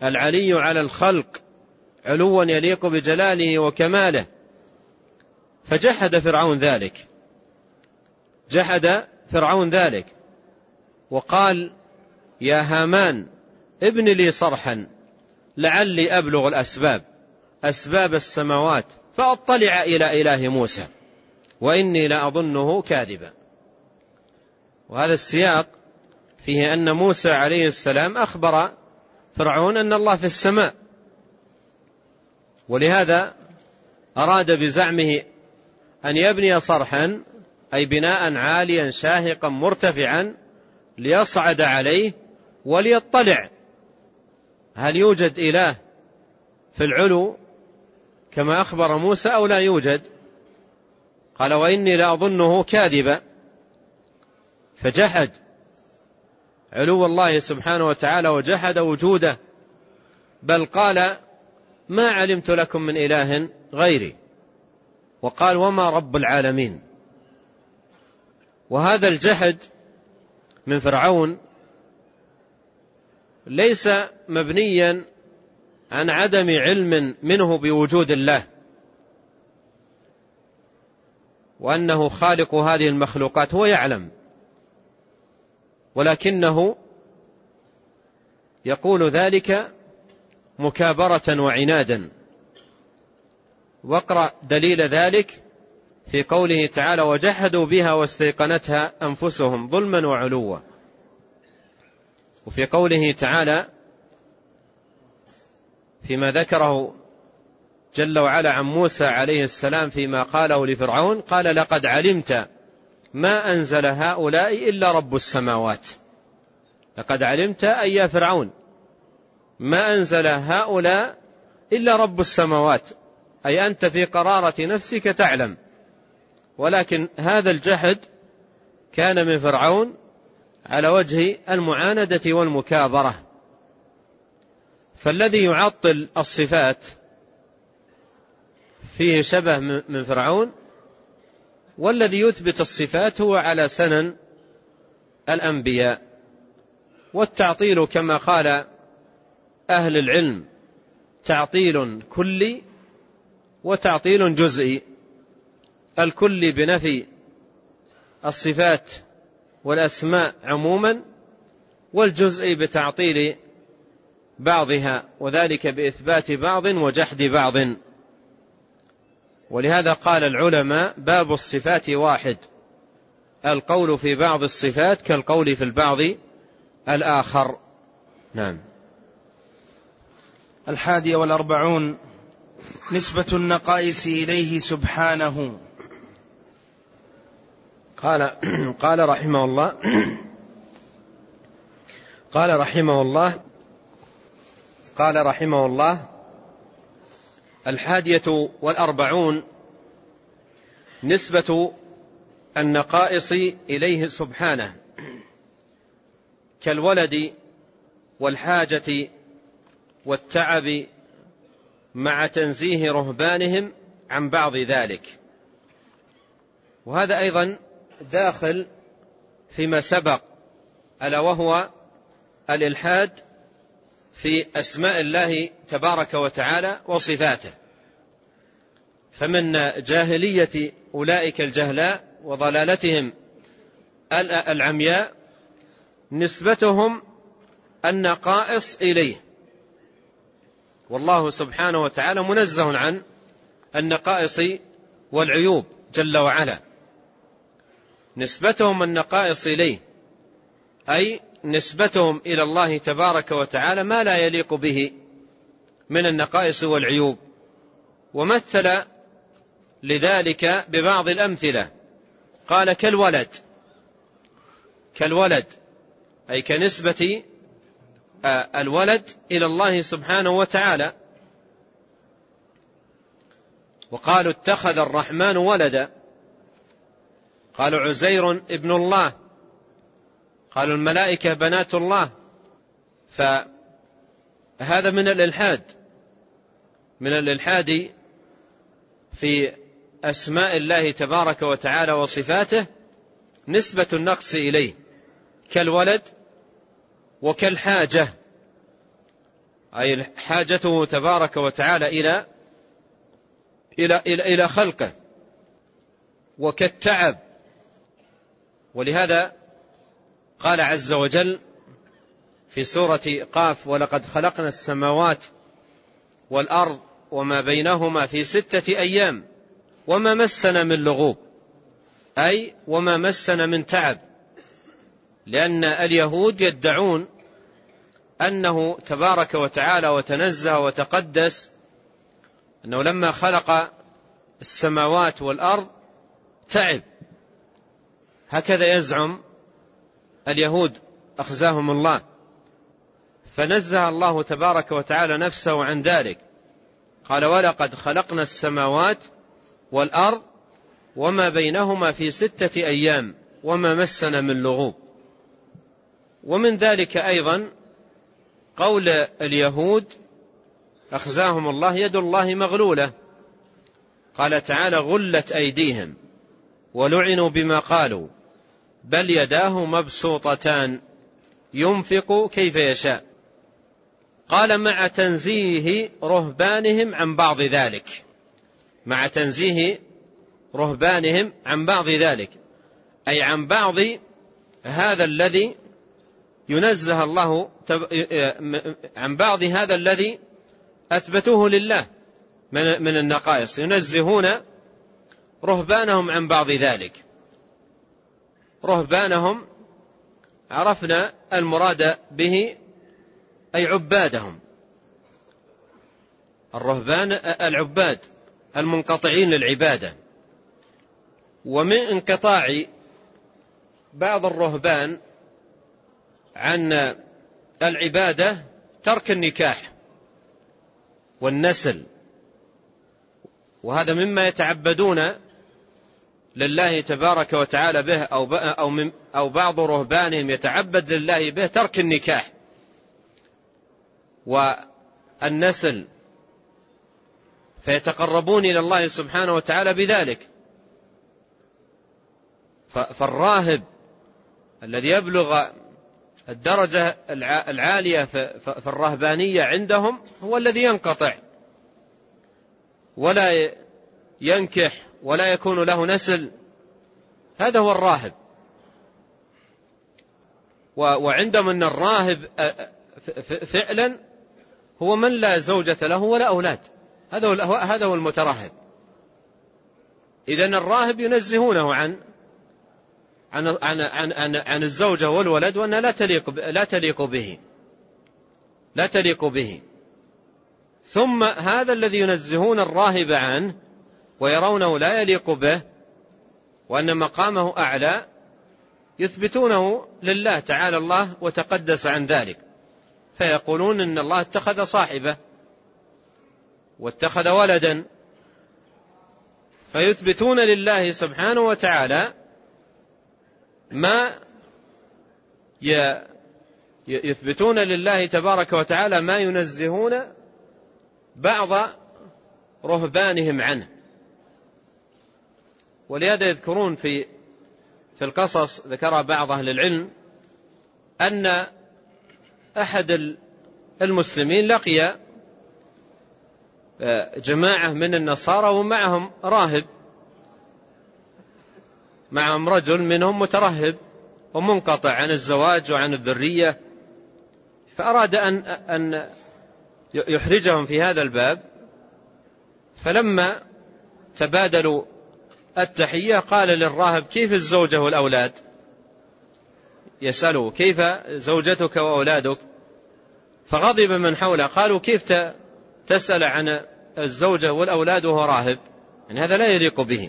العلي على الخلق علوا يليق بجلاله وكماله. فجحد فرعون ذلك، جحد فرعون ذلك وقال: يا هامان ابن لي صرحا لعلي أبلغ الأسباب أسباب السماوات فأطلع إلى إله موسى وإني لأظنه كاذبا. وهذا السياق فيه أن موسى عليه السلام أخبر فرعون أن الله في السماء، ولهذا أراد بزعمه أن يبني صرحا، أي بناء عاليا شاهقا مرتفعا، ليصعد عليه وليطلع هل يوجد إله في العلو كما أخبر موسى أو لا يوجد. قال: وإني لأظنه كاذبا. فجحد علو الله سبحانه وتعالى وجحد وجوده، بل قال: ما علمت لكم من إله غيري، وقال: وما رب العالمين. وهذا الجحد من فرعون ليس مبنيا عن عدم علم منه بوجود الله وأنه خالق هذه المخلوقات، هو يعلم، ولكنه يقول ذلك مكابرة وعنادا. واقرأ دليل ذلك في قوله تعالى: وجحدوا بها واستيقنتها أنفسهم ظلما وعلوا. وفي قوله تعالى فيما ذكره جل وعلا عن موسى عليه السلام فيما قاله لفرعون، قال: لقد علمت ما أنزل هؤلاء إلا رب السماوات. لقد علمت أي يا فرعون ما أنزل هؤلاء إلا رب السماوات، أي أنت في قرارة نفسك تعلم. ولكن هذا الجحد كان من فرعون على وجه المعاندة والمكابرة. فالذي يعطل الصفات فيه شبه من فرعون، والذي يثبت الصفات هو على سنن الأنبياء. والتعطيل كما قال أهل العلم تعطيل كلي وتعطيل جزئي. الكلي بنفي الصفات والأسماء عموما، والجزئي بتعطيل بعضها، وذلك بإثبات بعض وجحد بعض. ولهذا قال العلماء: باب الصفات واحد، القول في بعض الصفات كالقول في البعض الآخر. نعم. الحادي والأربعون: نسبة النقائص إليه سبحانه. قال قال رحمه الله قال رحمه الله قال رحمه الله الحادية والأربعون: نسبة النقائص إليه سبحانه، كالولد والحاجة والتعب، مع تنزيه رهبانهم عن بعض ذلك. وهذا أيضا داخل فيما سبق، ألا وهو الإلحاد في أسماء الله تبارك وتعالى وصفاته. فمن جاهلية أولئك الجهلاء وضلالتهم العمياء نسبتهم النقائص إليه، والله سبحانه وتعالى منزه عن النقائص والعيوب جل وعلا. نسبتهم النقائص إليه أي نسبتهم إلى الله تبارك وتعالى ما لا يليق به من النقائص والعيوب. ومثل لذلك ببعض الأمثلة، قال: كالولد. كالولد أي كنسبة الولد إلى الله سبحانه وتعالى. وقالوا: اتخذ الرحمن ولدا. قالوا: عزير ابن الله. قالوا: الملائكة بنات الله. فهذا من الإلحاد، من الإلحاد في أسماء الله تبارك وتعالى وصفاته، نسبة النقص إليه، كالولد وكالحاجة. أي حاجته تبارك وتعالى إلى إلى إلى, إلى خلقه، وكالتعب. ولهذا قال عز وجل في سورة قاف: ولقد خلقنا السماوات والأرض وما بينهما في ستة أيام وما مسنا من لغوب، أي وما مسنا من تعب. لأن اليهود يدعون أنه تبارك وتعالى وتنزه وتقدس أنه لما خلق السماوات والأرض تعب، هكذا يزعم اليهود أخزاهم الله. فنزه الله تبارك وتعالى نفسه عن ذلك، قال: ولقد خلقنا السماوات والأرض وما بينهما في ستة أيام وما مسنا من لغوب. ومن ذلك أيضا قول اليهود أخزاهم الله: يد الله مغلولة. قال تعالى: غلت أيديهم ولعنوا بما قالوا بل يداه مبسوطتان ينفق كيف يشاء. قال: مع تنزيه رهبانهم عن بعض ذلك، مع تنزيه رهبانهم عن بعض ذلك، أي عن بعض هذا الذي ينزه الله، عن بعض هذا الذي أثبتوه لله من النقائص، ينزهون رهبانهم عن بعض ذلك. رهبانهم عرفنا المراد به أي عبادهم، الرهبان العباد المنقطعين للعبادة. ومن انقطاع بعض الرهبان عن العبادة ترك النكاح والنسل، وهذا مما يتعبدون لله تبارك وتعالى به، أو أو من أو بعض رهبانهم يتعبد لله به ترك النكاح والنسل، فيتقربون إلى الله سبحانه وتعالى بذلك. فالراهب الذي يبلغ الدرجة العالية في الرهبانية عندهم هو الذي ينقطع ولا ينكح ولا يكون له نسل، هذا هو الراهب. وعندهم أن الراهب فعلا هو من لا زوجة له ولا أولاد، هذا هو المترهب. إذن الراهب ينزهونه عن عن عن عن, عن الزوجة والولد، وأنها لا تليق لا تليق به لا تليق به. ثم هذا الذي ينزهون الراهب عنه ويرونه لا يليق به وأن مقامه أعلى، يثبتونه لله تعالى الله وتقدس عن ذلك، فيقولون إن الله اتخذ صاحبة واتخذ ولدا، فيثبتون لله سبحانه وتعالى ما يثبتون لله تبارك وتعالى ما ينزهون بعض رهبانهم عنه. ولهذا يذكرون في في القصص، ذكر بعض أهل العلم أن أحد المسلمين لقي جماعة من النصارى ومعهم راهب، معهم رجل منهم مترهب ومنقطع عن الزواج وعن الذرية، فأراد أن أن يحرجهم في هذا الباب. فلما تبادلوا التحية قال للراهب: كيف الزوجة والأولاد؟ يسأله: كيف زوجتك وأولادك؟ فغضب من حوله، قالوا: كيف تسأل عن الزوجة والأولاد وهو راهب؟ يعني هذا لا يليق به.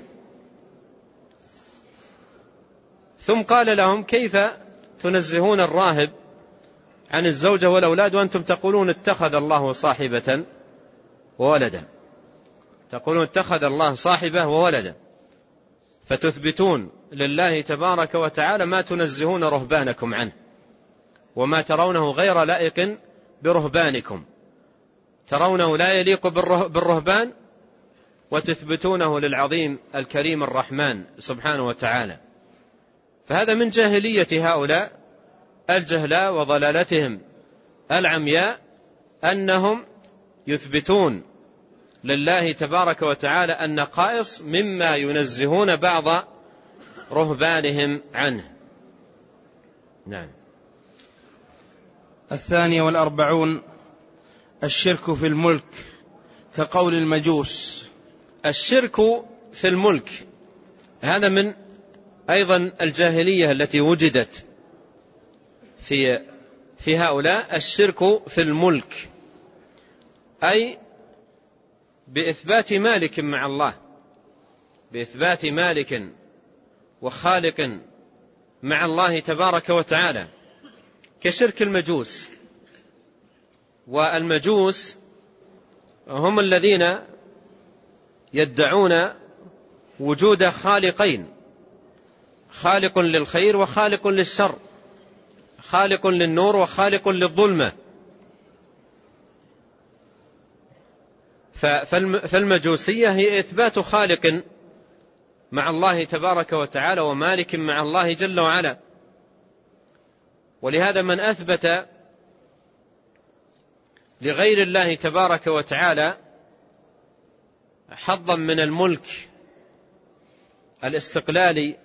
ثم قال لهم: كيف تنزهون الراهب عن الزوجة والأولاد وأنتم تقولون اتخذ الله صاحبة وولدا؟ تقولون اتخذ الله صاحبة وولدا، فتثبتون لله تبارك وتعالى ما تنزهون رهبانكم عنه وما ترونه غير لائق برهبانكم، ترونه لا يليق بالرهبان وتثبتونه للعظيم الكريم الرحمن سبحانه وتعالى. فهذا من جاهلية هؤلاء الجهلاء وضلالتهم العمياء أنهم يثبتون لله تبارك وتعالى النقائص مما ينزهون بعض رهبانهم عنه. نعم. الثانية والأربعون الشرك في الملك كقول المجوس. الشرك في الملك هذا من أيضا الجاهلية التي وجدت في في هؤلاء. الشرك في الملك أي بإثبات مالك مع الله، بإثبات مالك وخالق مع الله تبارك وتعالى، كشرك المجوس. والمجوس هم الذين يدعون وجود خالقين، خالق للخير وخالق للشر، خالق للنور وخالق للظلمة. فالمجوسية هي إثبات خالق مع الله تبارك وتعالى ومالك مع الله جل وعلا. ولهذا من أثبت لغير الله تبارك وتعالى حظا من الملك الاستقلالي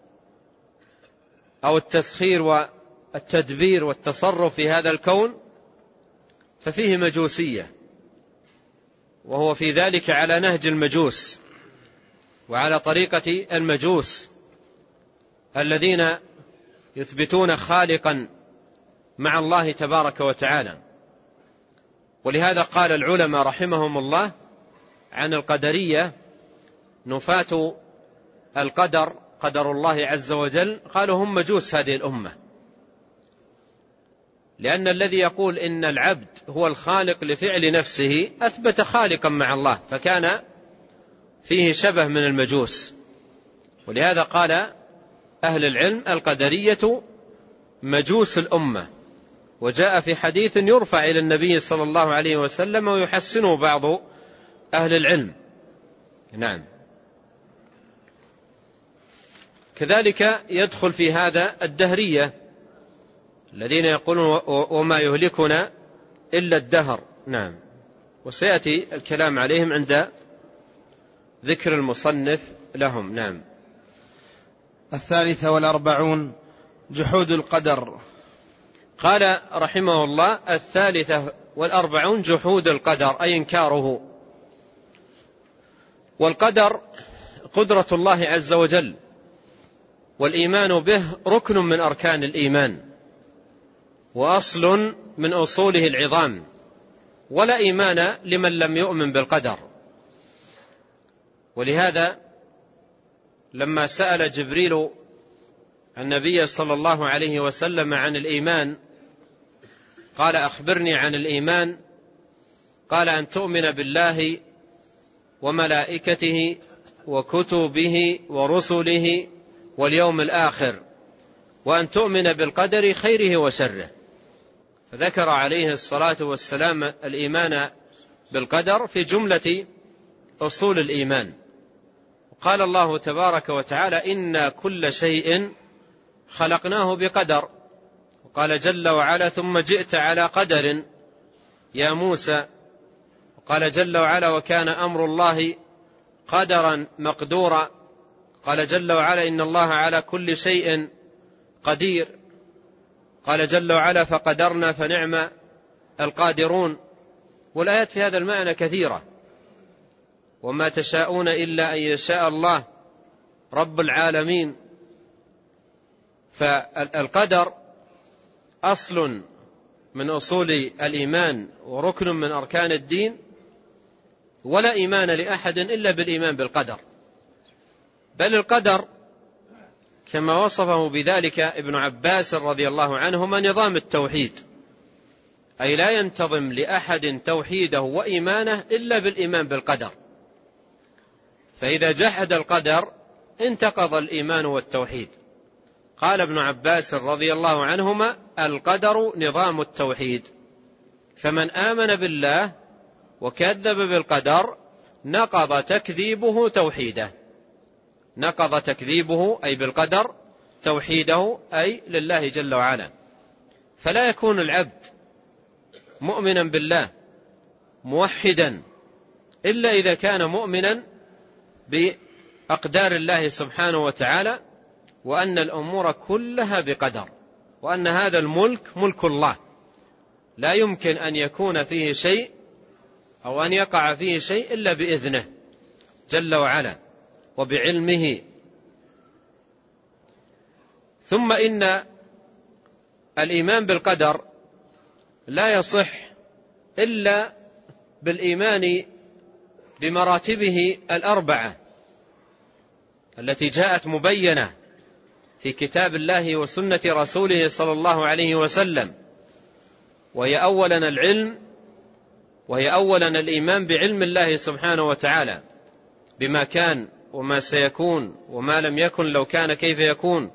أو التسخير والتدبير والتصرف في هذا الكون ففيه مجوسية، وهو في ذلك على نهج المجوس وعلى طريقة المجوس الذين يثبتون خالقا مع الله تبارك وتعالى. ولهذا قال العلماء رحمهم الله عن القدرية نفاة القدر، قدر الله عز وجل، قالوا هم مجوس هذه الأمة، لأن الذي يقول إن العبد هو الخالق لفعل نفسه أثبت خالقا مع الله، فكان فيه شبه من المجوس. ولهذا قال أهل العلم القدرية مجوس الأمة. وجاء في حديث يرفع إلى النبي صلى الله عليه وسلم ويحسنه بعض أهل العلم. نعم. كذلك يدخل في هذا الدهرية الذين يقولون وما يهلكنا إلا الدهر. نعم. وسيأتي الكلام عليهم عند ذكر المصنف لهم. نعم. الثالثة والأربعون جحود القدر. قال رحمه الله الثالثة والأربعون جحود القدر أي إنكاره. والقدر قدرة الله عز وجل، والإيمان به ركن من أركان الإيمان وأصل من أصوله العظام، ولا إيمان لمن لم يؤمن بالقدر. ولهذا لما سأل جبريل النبي صلى الله عليه وسلم عن الإيمان قال أخبرني عن الإيمان، قال أن تؤمن بالله وملائكته وكتبه ورسله واليوم الآخر وأن تؤمن بالقدر خيره وشره. فذكر عليه الصلاة والسلام الإيمان بالقدر في جملة أصول الإيمان. قال الله تبارك وتعالى إنا كل شيء خلقناه بقدر. وقال جل وعلا ثم جئت على قدر يا موسى. وقال جل وعلا وكان أمر الله قدرا مقدورا. قال جل وعلا إن الله على كل شيء قدير. قال جل وعلا فقدرنا فنعم القادرون. والآيات في هذا المعنى كثيرة. وما تشاءون إلا أن يشاء الله رب العالمين. فالقدر أصل من أصول الإيمان وركن من أركان الدين، ولا إيمان لأحد إلا بالإيمان بالقدر. بل القدر كما وصفه بذلك ابن عباس رضي الله عنهما نظام التوحيد، أي لا ينتظم لأحد توحيده وإيمانه إلا بالإيمان بالقدر. فإذا جحد القدر انتقض الإيمان والتوحيد. قال ابن عباس رضي الله عنهما القدر نظام التوحيد، فمن آمن بالله وكذب بالقدر نقض تكذيبه توحيده. نقض تكذيبه أي بالقدر توحيده أي لله جل وعلا. فلا يكون العبد مؤمنا بالله موحدا إلا إذا كان مؤمنا بأقدار الله سبحانه وتعالى، وأن الأمور كلها بقدر، وأن هذا الملك ملك الله، لا يمكن أن يكون فيه شيء أو أن يقع فيه شيء إلا بإذنه جل وعلا وبعلمه. ثم إن الإيمان بالقدر لا يصح إلا بالإيمان بمراتبه الأربعة التي جاءت مبينة في كتاب الله وسنة رسوله صلى الله عليه وسلم، وهي أولا العلم، وهي أولا الإيمان بعلم الله سبحانه وتعالى بما كان وما سيكون وما لم يكن لو كان كيف يكون،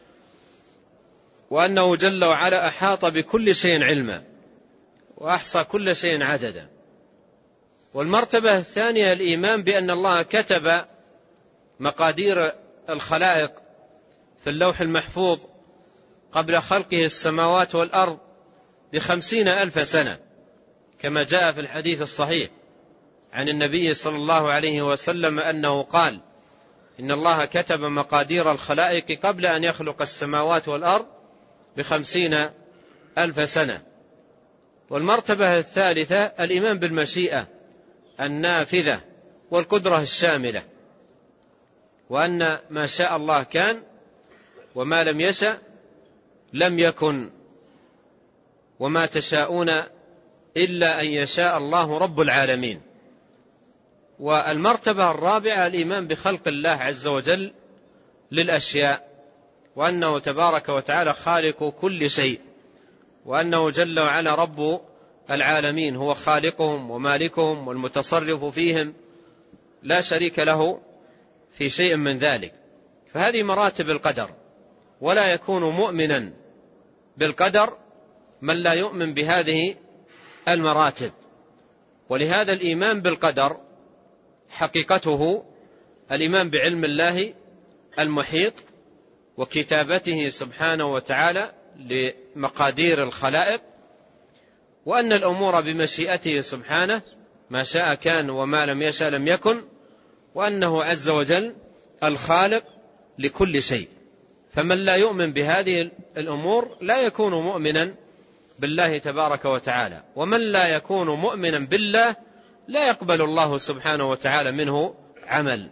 وأنه جل وعلا أحاط بكل شيء علما وأحصى كل شيء عددا. والمرتبة الثانية الإيمان بأن الله كتب مقادير الخلائق في اللوح المحفوظ قبل خلقه السماوات والأرض بخمسين ألف سنة، كما جاء في الحديث الصحيح عن النبي صلى الله عليه وسلم أنه قال: إن الله كتب مقادير الخلائق قبل أن يخلق السماوات والأرض بخمسين ألف سنة. والمرتبة الثالثة الإيمان بالمشيئة النافذة والقدرة الشاملة، وأن ما شاء الله كان وما لم يشأ لم يكن، وما تشاءون إلا أن يشاء الله رب العالمين. والمرتبة الرابعة الإيمان بخلق الله عز وجل للأشياء، وأنه تبارك وتعالى خالق كل شيء، وأنه جل وعلا رب العالمين، هو خالقهم ومالكهم والمتصرف فيهم، لا شريك له في شيء من ذلك. فهذه مراتب القدر، ولا يكون مؤمنا بالقدر من لا يؤمن بهذه المراتب. ولهذا الإيمان بالقدر حقيقته الإيمان بعلم الله المحيط وكتابته سبحانه وتعالى لمقادير الخلائق، وأن الأمور بمشيئته سبحانه، ما شاء كان وما لم يشاء لم يكن، وأنه عز وجل الخالق لكل شيء. فمن لا يؤمن بهذه الأمور لا يكون مؤمنا بالله تبارك وتعالى، ومن لا يكون مؤمنا بالله لا يقبل الله سبحانه وتعالى منه عمل.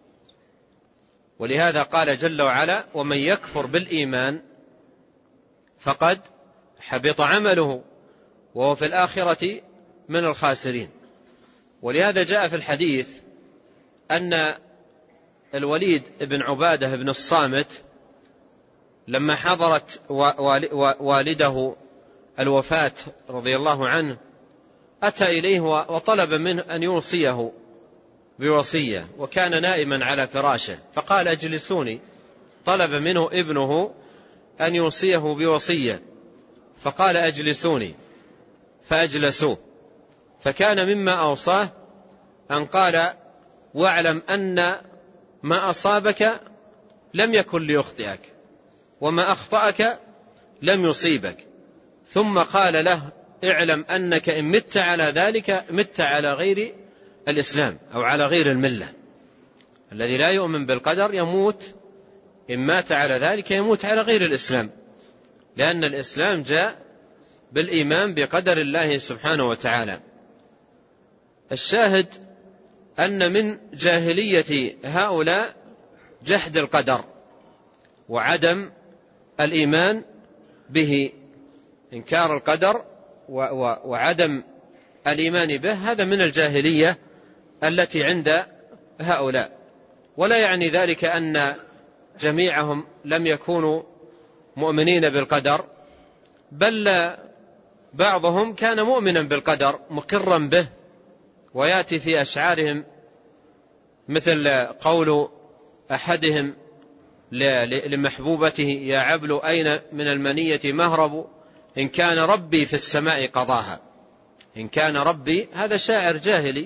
ولهذا قال جل وعلا: ومن يكفر بالإيمان فقد حبط عمله وهو في الآخرة من الخاسرين. ولهذا جاء في الحديث أن الوليد بن عبادة بن الصامت لما حضرت والده الوفاة رضي الله عنه أتى إليه وطلب منه أن يوصيه بوصية، وكان نائما على فراشه، فقال: اجلسوني. طلب منه ابنه أن يوصيه بوصية، فقال: اجلسوني، فأجلسوه. فكان مما أوصاه أن قال: واعلم أن ما أصابك لم يكن ليخطئك، وما أخطأك لم يصيبك. ثم قال له: اعلم أنك إن مت على ذلك مت على غير الإسلام أو على غير الملة. الذي لا يؤمن بالقدر يموت، إن مات على ذلك يموت على غير الإسلام، لأن الإسلام جاء بالإيمان بقدر الله سبحانه وتعالى. الشاهد أن من جاهلية هؤلاء جحد القدر وعدم الإيمان به، إنكار القدر وعدم الإيمان به، هذا من الجاهلية التي عند هؤلاء. ولا يعني ذلك أن جميعهم لم يكونوا مؤمنين بالقدر، بل بعضهم كان مؤمنا بالقدر مقرا به. ويأتي في أشعارهم مثل قول أحدهم لمحبوبته: يا عبل أين من المنية مهرب، إن كان ربي في السماء قضاها. إن كان ربي، هذا شاعر جاهلي.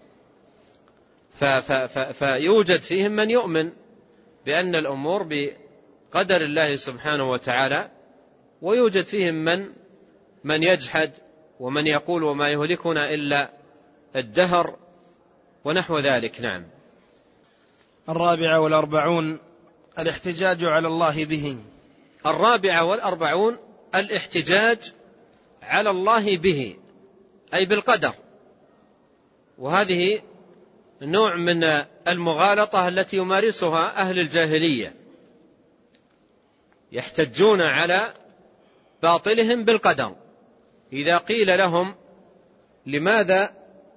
فيوجد فيهم من يؤمن بأن الأمور بقدر الله سبحانه وتعالى، ويوجد فيهم من من يجحد ومن يقول وما يهلكنا إلا الدهر ونحو ذلك. نعم. الرابعة والأربعون الاحتجاج على الله به. الرابعة والأربعون الاحتجاج على الله به أي بالقدر، وهذه نوع من المغالطة التي يمارسها أهل الجاهلية، يحتجون على باطلهم بالقدر. إذا قيل لهم لماذا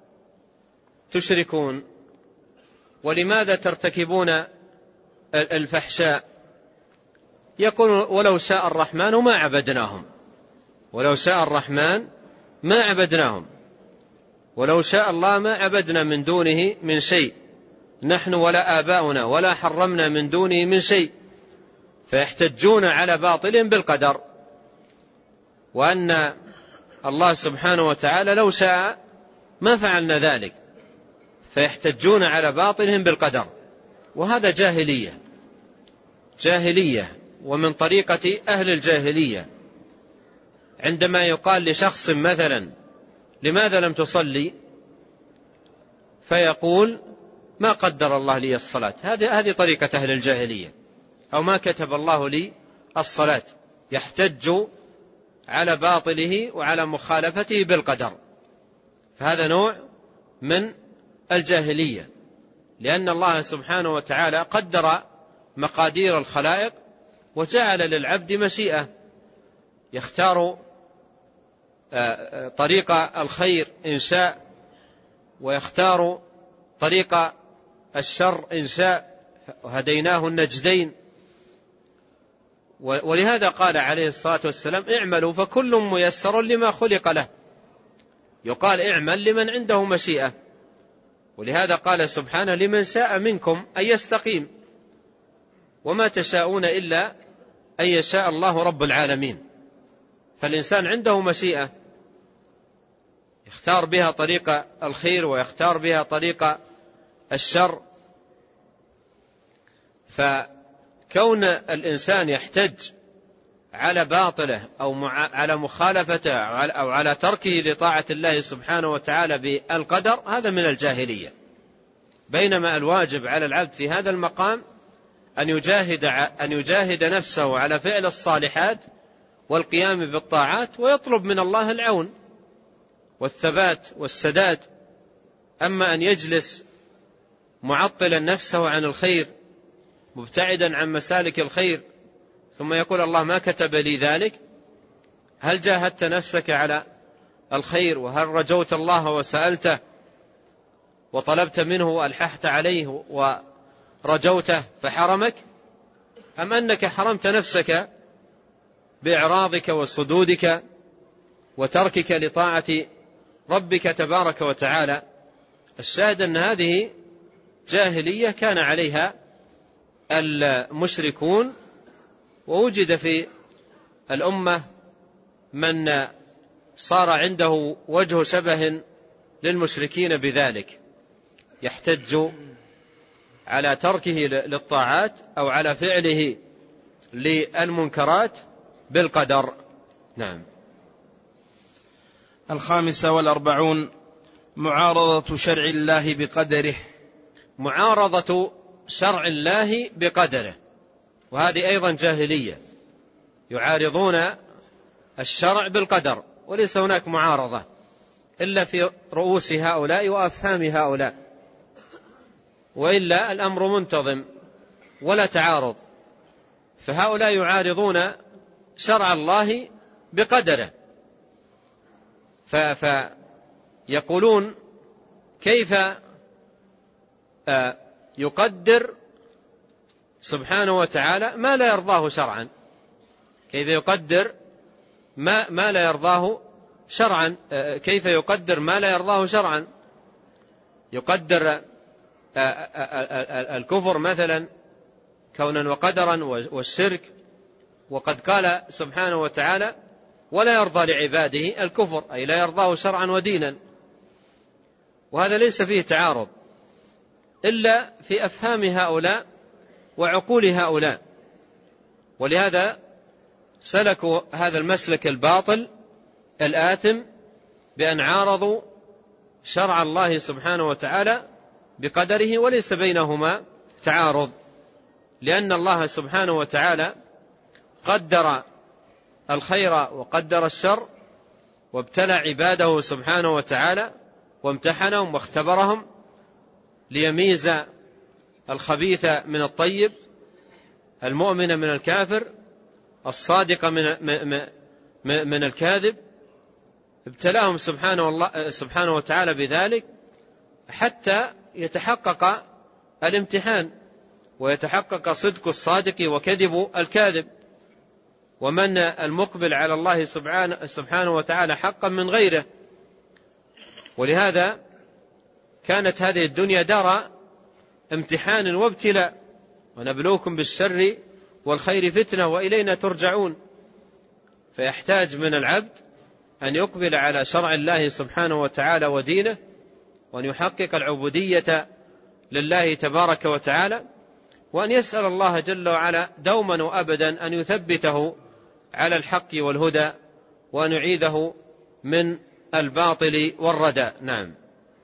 تشركون ولماذا ترتكبون الفحشاء، يقول ولو شاء الرحمن ما عبدناهم، ولو شاء الرحمن ما عبدناهم، ولو شاء الله ما عبدنا من دونه من شيء، نحن ولا آباؤنا ولا حرمنا من دونه من شيء. فيحتجون على باطل بالقدر، وأن الله سبحانه وتعالى لو شاء ما فعلنا ذلك، فيحتجون على باطلهم بالقدر. وهذا جاهلية جاهلية ومن طريقة أهل الجاهلية. عندما يقال لشخص مثلا لماذا لم تصلي، فيقول ما قدر الله لي الصلاة، هذه هذه طريقة أهل الجاهلية، أو ما كتب الله لي الصلاة. يحتج على باطله وعلى مخالفته بالقدر، فهذا نوع من الجاهلية، لأن الله سبحانه وتعالى قدر مقادير الخلائق وجعل للعبد مشيئة، يختار طريق الخير إن شاء ويختار طريق الشر إن شاء، وهديناه النجدين. ولهذا قال عليه الصلاة والسلام اعملوا فكل ميسر لما خلق له، يقال اعمل لمن عنده مشيئة. ولهذا قال سبحانه لمن شاء منكم أن يستقيم، وما تشاءون إلا أن يشاء الله رب العالمين. فالإنسان عنده مشيئة يختار بها طريق الخير ويختار بها طريق الشر. فكون الإنسان يحتج على باطله أو على مخالفته أو على تركه لطاعة الله سبحانه وتعالى بالقدر، هذا من الجاهلية. بينما الواجب على العبد في هذا المقام أن يجاهد, أن يجاهد نفسه على فعل الصالحات والقيام بالطاعات، ويطلب من الله العون والثبات والسداد. أما أن يجلس معطلا نفسه عن الخير مبتعدا عن مسالك الخير ثم يقول الله ما كتب لي ذلك، هل جاهدت نفسك على الخير؟ وهل رجوت الله وسألته وطلبت منه وألححت عليه ورجوته فحرمك، أم أنك حرمت نفسك بإعراضك وصدودك وتركك لطاعة ربك تبارك وتعالى؟ الشاهد أن هذه جاهلية كان عليها المشركون، ووجد في الأمة من صار عنده وجه شبه للمشركين بذلك، يحتج على تركه للطاعات أو على فعله للمنكرات بالقدر. نعم. الخامسة والأربعون معارضة شرع الله بقدره. معارضة شرع الله بقدره، وهذه أيضا جاهلية، يعارضون الشرع بالقدر، وليس هناك معارضة إلا في رؤوس هؤلاء وأفهام هؤلاء، وإلا الأمر منتظم ولا تعارض. فهؤلاء يعارضون شرع الله بقدره، فيقولون كيف يقدر سبحانه وتعالى ما لا يرضاه شرعا، كيف يقدر ما, ما لا يرضاه شرعا، كيف يقدر ما لا يرضاه شرعا، يقدر الكفر مثلا كونا وقدرا والشرك، وقد قال سبحانه وتعالى ولا يرضى لعباده الكفر، أي لا يرضاه شرعا ودينا. وهذا ليس فيه تعارض إلا في أفهام هؤلاء وعقول هؤلاء، ولهذا سلكوا هذا المسلك الباطل الآثم بأن عارضوا شرع الله سبحانه وتعالى بقدره، وليس بينهما تعارض، لأن الله سبحانه وتعالى قدر الخير وقدر الشر، وابتلى عباده سبحانه وتعالى وامتحنهم واختبرهم ليميز الخبيث من الطيب، المؤمن من الكافر، الصادق من من الكاذب. ابتلاهم سبحانه سبحانه وتعالى بذلك حتى يتحقق الامتحان ويتحقق صدق الصادق وكذب الكاذب، ومن المقبل على الله سبحانه وتعالى حقا من غيره. ولهذا كانت هذه الدنيا دار امتحان وابتلاء، ونبلوكم بالشر والخير فتنة وإلينا ترجعون. فيحتاج من العبد أن يقبل على شرع الله سبحانه وتعالى ودينه، وأن يحقق العبودية لله تبارك وتعالى، وأن يسأل الله جل وعلا دوما وأبدا أن يثبته على الحق والهدى، وأن يعيذه من الباطل والردى. نعم.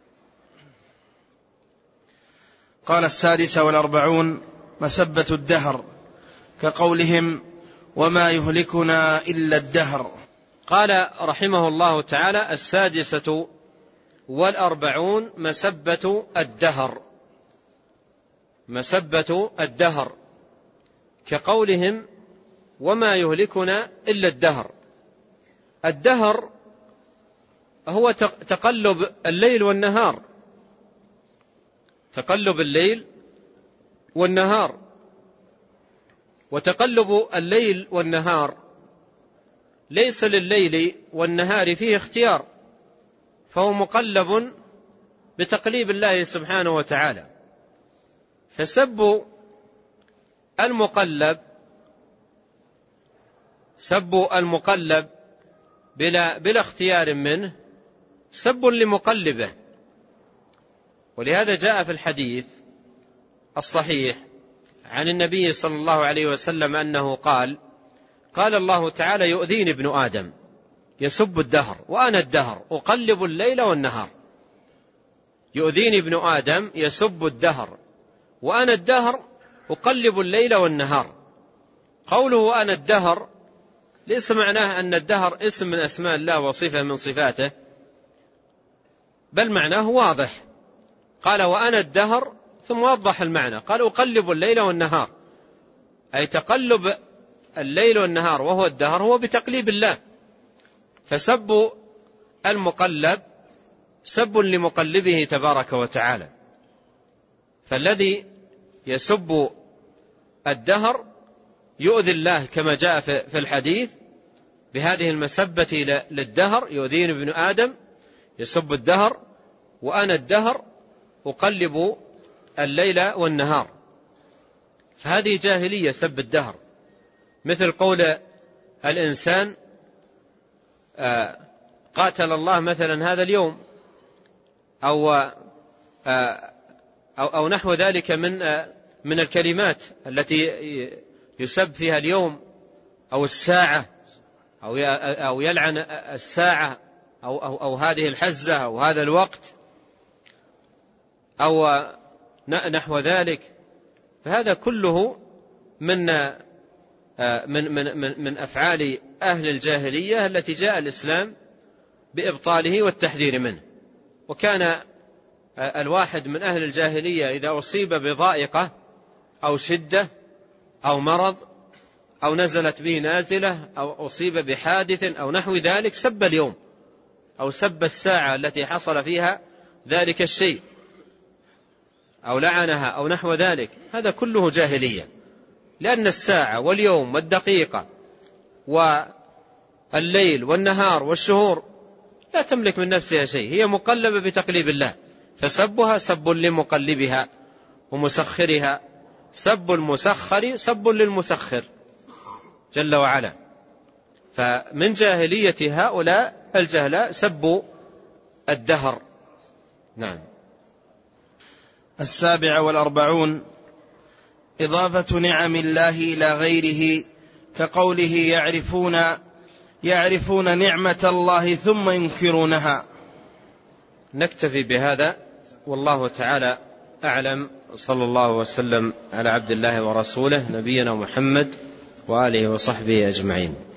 قال السادس والأربعون: مسبة الدهر، كقولهم: وما يهلكنا إلا الدهر. قال رحمه الله تعالى: السادسة والأربعون مسبة الدهر. مسبة الدهر كقولهم: وما يهلكنا إلا الدهر. الدهر هو تقلب الليل والنهار، تقلب الليل والنهار. وتقلب الليل والنهار ليس لليل والنهار فيه اختيار، فهو مقلب بتقليب الله سبحانه وتعالى. فسب المقلب سب المقلب بلا, بلا اختيار منه سب لمقلبه. ولهذا جاء في الحديث الصحيح عن النبي صلى الله عليه وسلم أنه قال: قال الله تعالى: يؤذيني ابن آدم يسب الدهر وأنا الدهر أقلب الليل والنهار. يؤذيني ابن آدم يسب الدهر وأنا الدهر أقلب الليل والنهار. قوله أنا الدهر ليس معناه أن الدهر اسم من أسماء الله وصفة من صفاته، بل معناه واضح. قال: وأنا الدهر، ثم وضح المعنى قال: أقلب الليل والنهار، أي تقلب الليل والنهار وهو الدهر هو بتقليب الله. فسب المقلب سب لمقلبه تبارك وتعالى. فالذي يسب الدهر يؤذي الله كما جاء في الحديث بهذه المسبة للدهر: يؤذيني ابن آدم يسب الدهر وأنا الدهر أقلب الليل والنهار. فهذه جاهلية سب الدهر، مثل قول الإنسان: قاتل الله مثلا هذا اليوم، أو, أو, أو نحو ذلك من, من الكلمات التي يسب فيها اليوم أو الساعة، أو, أو يلعن الساعة أو, أو, أو هذه الحزة أو هذا الوقت أو نحو ذلك. فهذا كله من من من من أفعال أهل الجاهلية التي جاء الإسلام بإبطاله والتحذير منه. وكان الواحد من أهل الجاهلية إذا أصيب بضائقة أو شدة أو مرض أو نزلت به نازلة أو أصيب بحادث أو نحو ذلك سب اليوم أو سب الساعة التي حصل فيها ذلك الشيء أو لعنها أو نحو ذلك. هذا كله جاهلية، لأن الساعة واليوم والدقيقة والليل والنهار والشهور لا تملك من نفسها شيء، هي مقلبة بتقليب الله. فسبها سب لمقلبها ومسخرها، سب المسخر سب للمسخر جل وعلا. فمن جاهلية هؤلاء الجهلاء سبوا الدهر. نعم. السابع والأربعون: إضافة نعم الله إلى غيره، كقوله: يعرفون يعرفون نعمة الله ثم ينكرونها. نكتفي بهذا والله تعالى أعلم. صلى الله وسلم على عبد الله ورسوله نبينا محمد وآله وصحبه أجمعين.